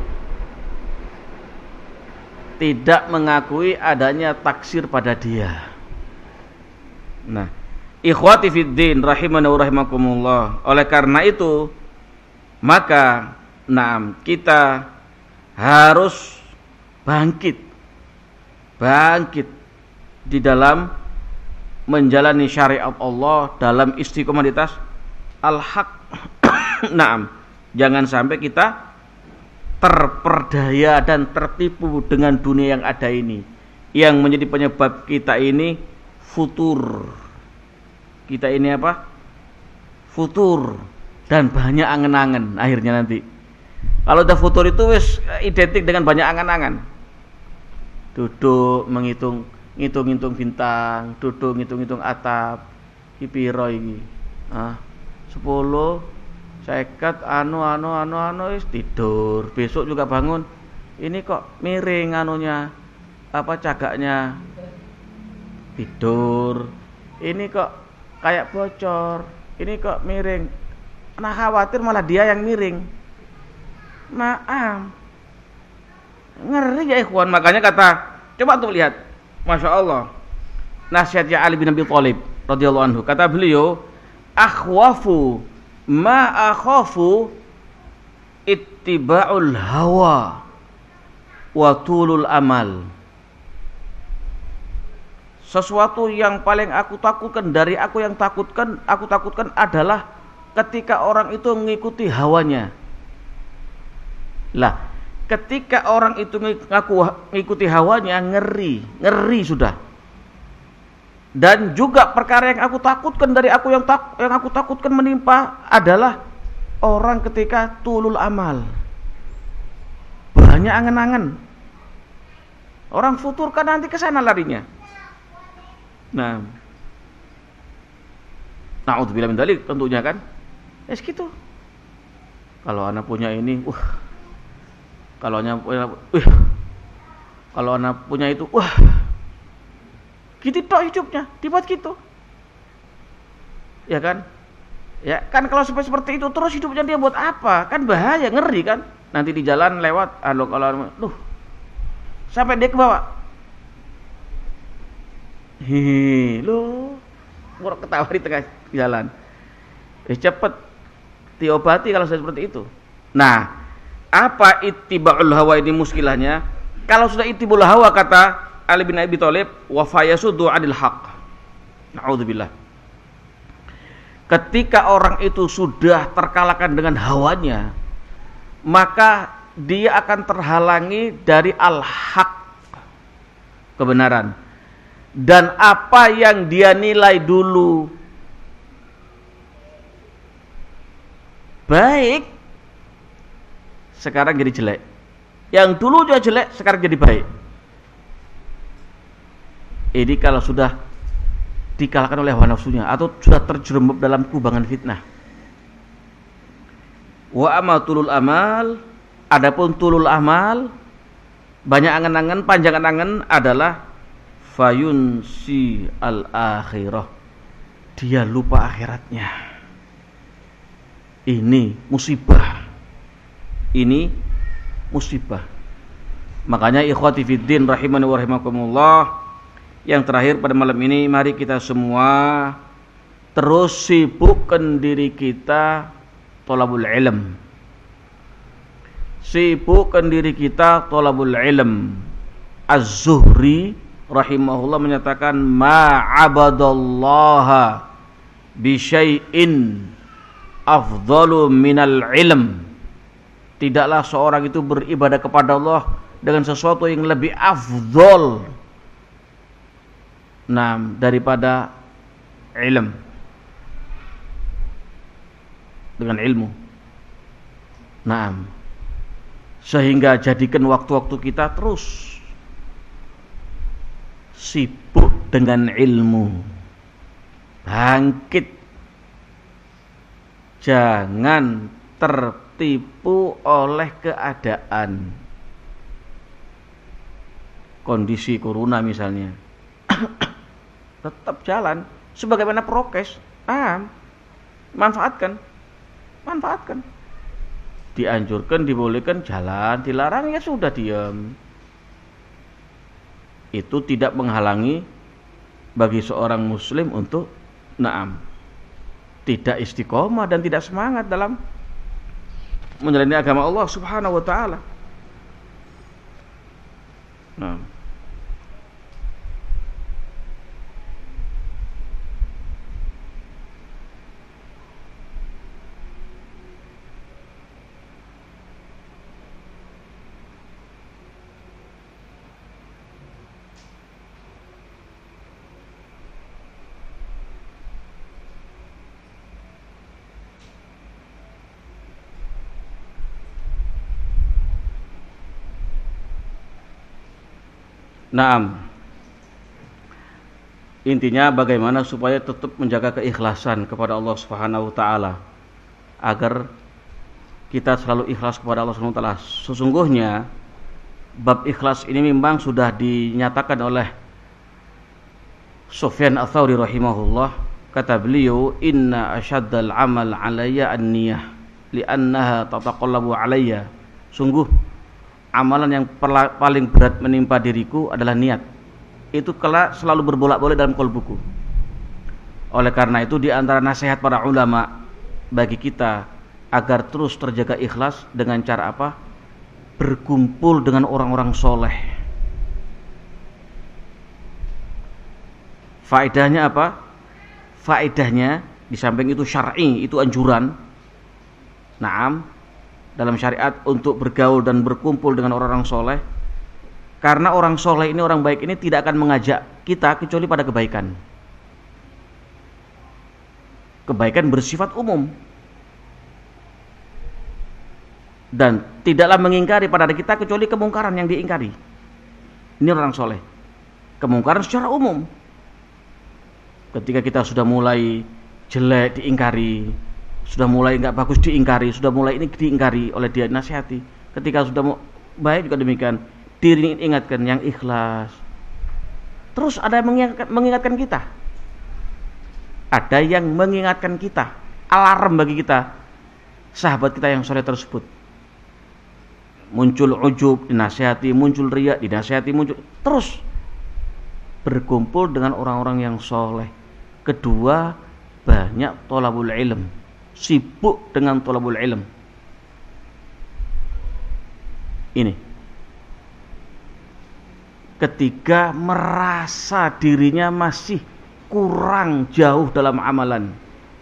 Tidak mengakui adanya taksir pada dia. Nah, ikhwati fiddin rahimana wa rahimakumullah, oleh karena itu maka naam kita harus bangkit bangkit di dalam menjalani syariat Allah dalam istiqomah di atas al-haq. Naam, jangan sampai kita terperdaya dan tertipu dengan dunia yang ada ini, yang menjadi penyebab kita ini futur. Kita ini apa? Futur dan banyak angan-angan akhirnya nanti. Kalau udah futur itu wis identik dengan banyak angan-angan. Duduk menghitung, ngitung-ngitung bintang, duduk ngitung-ngitung atap, piro iki. Ah, sepuluh, seket, anu anu anu anu wis tidur. Besok juga bangun. Ini kok miring anunya, apa cagaknya. Tidur. Ini kok kayak bocor. Ini kok miring. Nah, khawatir malah dia yang miring. Maaf. Ngeri ya ikhwan. Makanya kata, coba tuh lihat, Masya Allah, nasihatnya Ali bin Abi Thalib radhiyallahu anhu. Kata beliau, akhwafu ma akhafu ittiba'ul hawa wa tulul amal. Sesuatu yang paling aku takutkan dari aku yang takutkan, aku takutkan adalah ketika orang itu mengikuti hawanya. Lah, ketika orang itu ngaku mengikuti hawanya, ngeri, ngeri sudah. Dan juga perkara yang aku takutkan dari aku yang tak, yang aku takutkan menimpa adalah orang ketika tulul amal, banyak angan-angan. Orang futur kan nanti ke sana larinya. Nah, na'udzubillah min dzalik tentunya kan. Ya segitu. Kalau anak punya ini, wah. Kalau anak punya, wah. Kalau anak punya itu, wah. Gitu tok hidupnya, dibuat gitu. Ya kan? Ya kan, kalau seperti itu terus hidupnya dia buat apa? Kan bahaya, ngeri kan? Nanti di jalan lewat, alo kalau loh. Sampai dia ke bawah. Hihi, lu ngorok ketawa di tengah jalan. Eh cepet diobati kalau seperti itu. Nah, apa ittiba'ul hawa ini muskilahnya? Kalau sudah ittiba'ul hawa, kata Ali bin Abi Thalib wa fayasuddu 'anil haqq. Na'udzubillah. Ketika orang itu sudah terkalahkan dengan hawanya, maka dia akan terhalangi dari al-haq, kebenaran. Dan apa yang dia nilai dulu baik, sekarang jadi jelek. Yang dulu juga jelek, sekarang jadi baik. Ini kalau sudah dikalahkan oleh hawa nafsunya atau sudah terjerembab dalam kubangan fitnah. Wa amatulul amal, adapun tulul amal, banyak angan-angan, panjang angan adalah fayunsi al-akhirah. Dia lupa akhiratnya. Ini musibah. Ini musibah. Makanya ikhwati fiddin rahimani wa rahimakumullah, yang terakhir pada malam ini, mari kita semua terus sibukkan diri kita thalabul ilm. Sibukkan diri kita thalabul ilm. Az-Zuhri rahimahullah menyatakan ma'abadallaha bi syai'in afdalu minal ilm. Tidaklah seorang itu beribadah kepada Allah dengan sesuatu yang lebih afdol, nah, daripada ilm, dengan ilmu. Nah, sehingga jadikan waktu-waktu kita terus sibuk dengan ilmu. Bangkit. Jangan tertipu oleh keadaan. Kondisi corona misalnya. Tetap jalan sebagaimana prokes. Ah, manfaatkan. Manfaatkan. Dianjurkan, dibolehkan jalan, dilarang ya sudah diam. Itu tidak menghalangi bagi seorang muslim untuk na'am, tidak istiqomah dan tidak semangat dalam menjalani agama Allah Subhanahu wa taala. Nah, Naam. Intinya bagaimana supaya tetap menjaga keikhlasan kepada Allah Subhanahu wa taala, agar kita selalu ikhlas kepada Allah Subhanahu wa taala. Sesungguhnya bab ikhlas ini memang sudah dinyatakan oleh Sufyan Ats-Tsauri rahimahullah. Kata beliau, "Inna asyaddal amal 'alayya an-niyah li'annaha tataqallabu 'alayya." Sungguh amalan yang paling berat menimpa diriku adalah niat. Itu kelak selalu berbolak-balik dalam qalbuku. Oleh karena itu, di antara nasihat para ulama bagi kita agar terus terjaga ikhlas dengan cara apa? Berkumpul dengan orang-orang soleh. Faedahnya apa? Faedahnya di samping itu syar'i, itu anjuran. Naam, dalam syariat untuk bergaul dan berkumpul dengan orang-orang soleh. Karena orang soleh ini, orang baik ini tidak akan mengajak kita kecuali pada kebaikan. Kebaikan bersifat umum. Dan tidaklah mengingkari pada kita kecuali kemungkaran yang diingkari. Ini orang soleh. Kemungkaran secara umum. Ketika kita sudah mulai jelek diingkari, sudah mulai enggak bagus diingkari, sudah mulai ini diingkari oleh dia, nasihati. Ketika sudah mau baik juga demikian, diri ingatkan yang ikhlas. Terus ada yang mengingatkan, mengingatkan kita. Ada yang mengingatkan kita, alarm bagi kita, sahabat kita yang soleh tersebut. Muncul ujub, dinasihati, muncul riya, dinasihati, muncul. Terus berkumpul dengan orang-orang yang soleh. Kedua, banyak thalabul ilm. Sibuk dengan thalabul ilm. Ini. ketika merasa dirinya masih kurang jauh dalam amalan,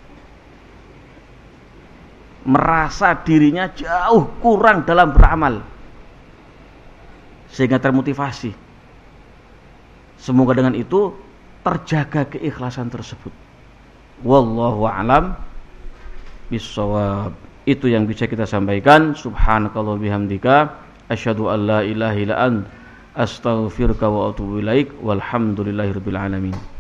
merasa dirinya jauh kurang dalam beramal, sehingga termotivasi. Semoga dengan itu terjaga keikhlasan tersebut. Wallahu a'lam bissawab. Itu yang bisa kita sampaikan. Subhanakallah bihamdika asyhadu an la ilaha illa ant astaghfiruka wa atubu ilaik. Walhamdulillahirabbil alamin.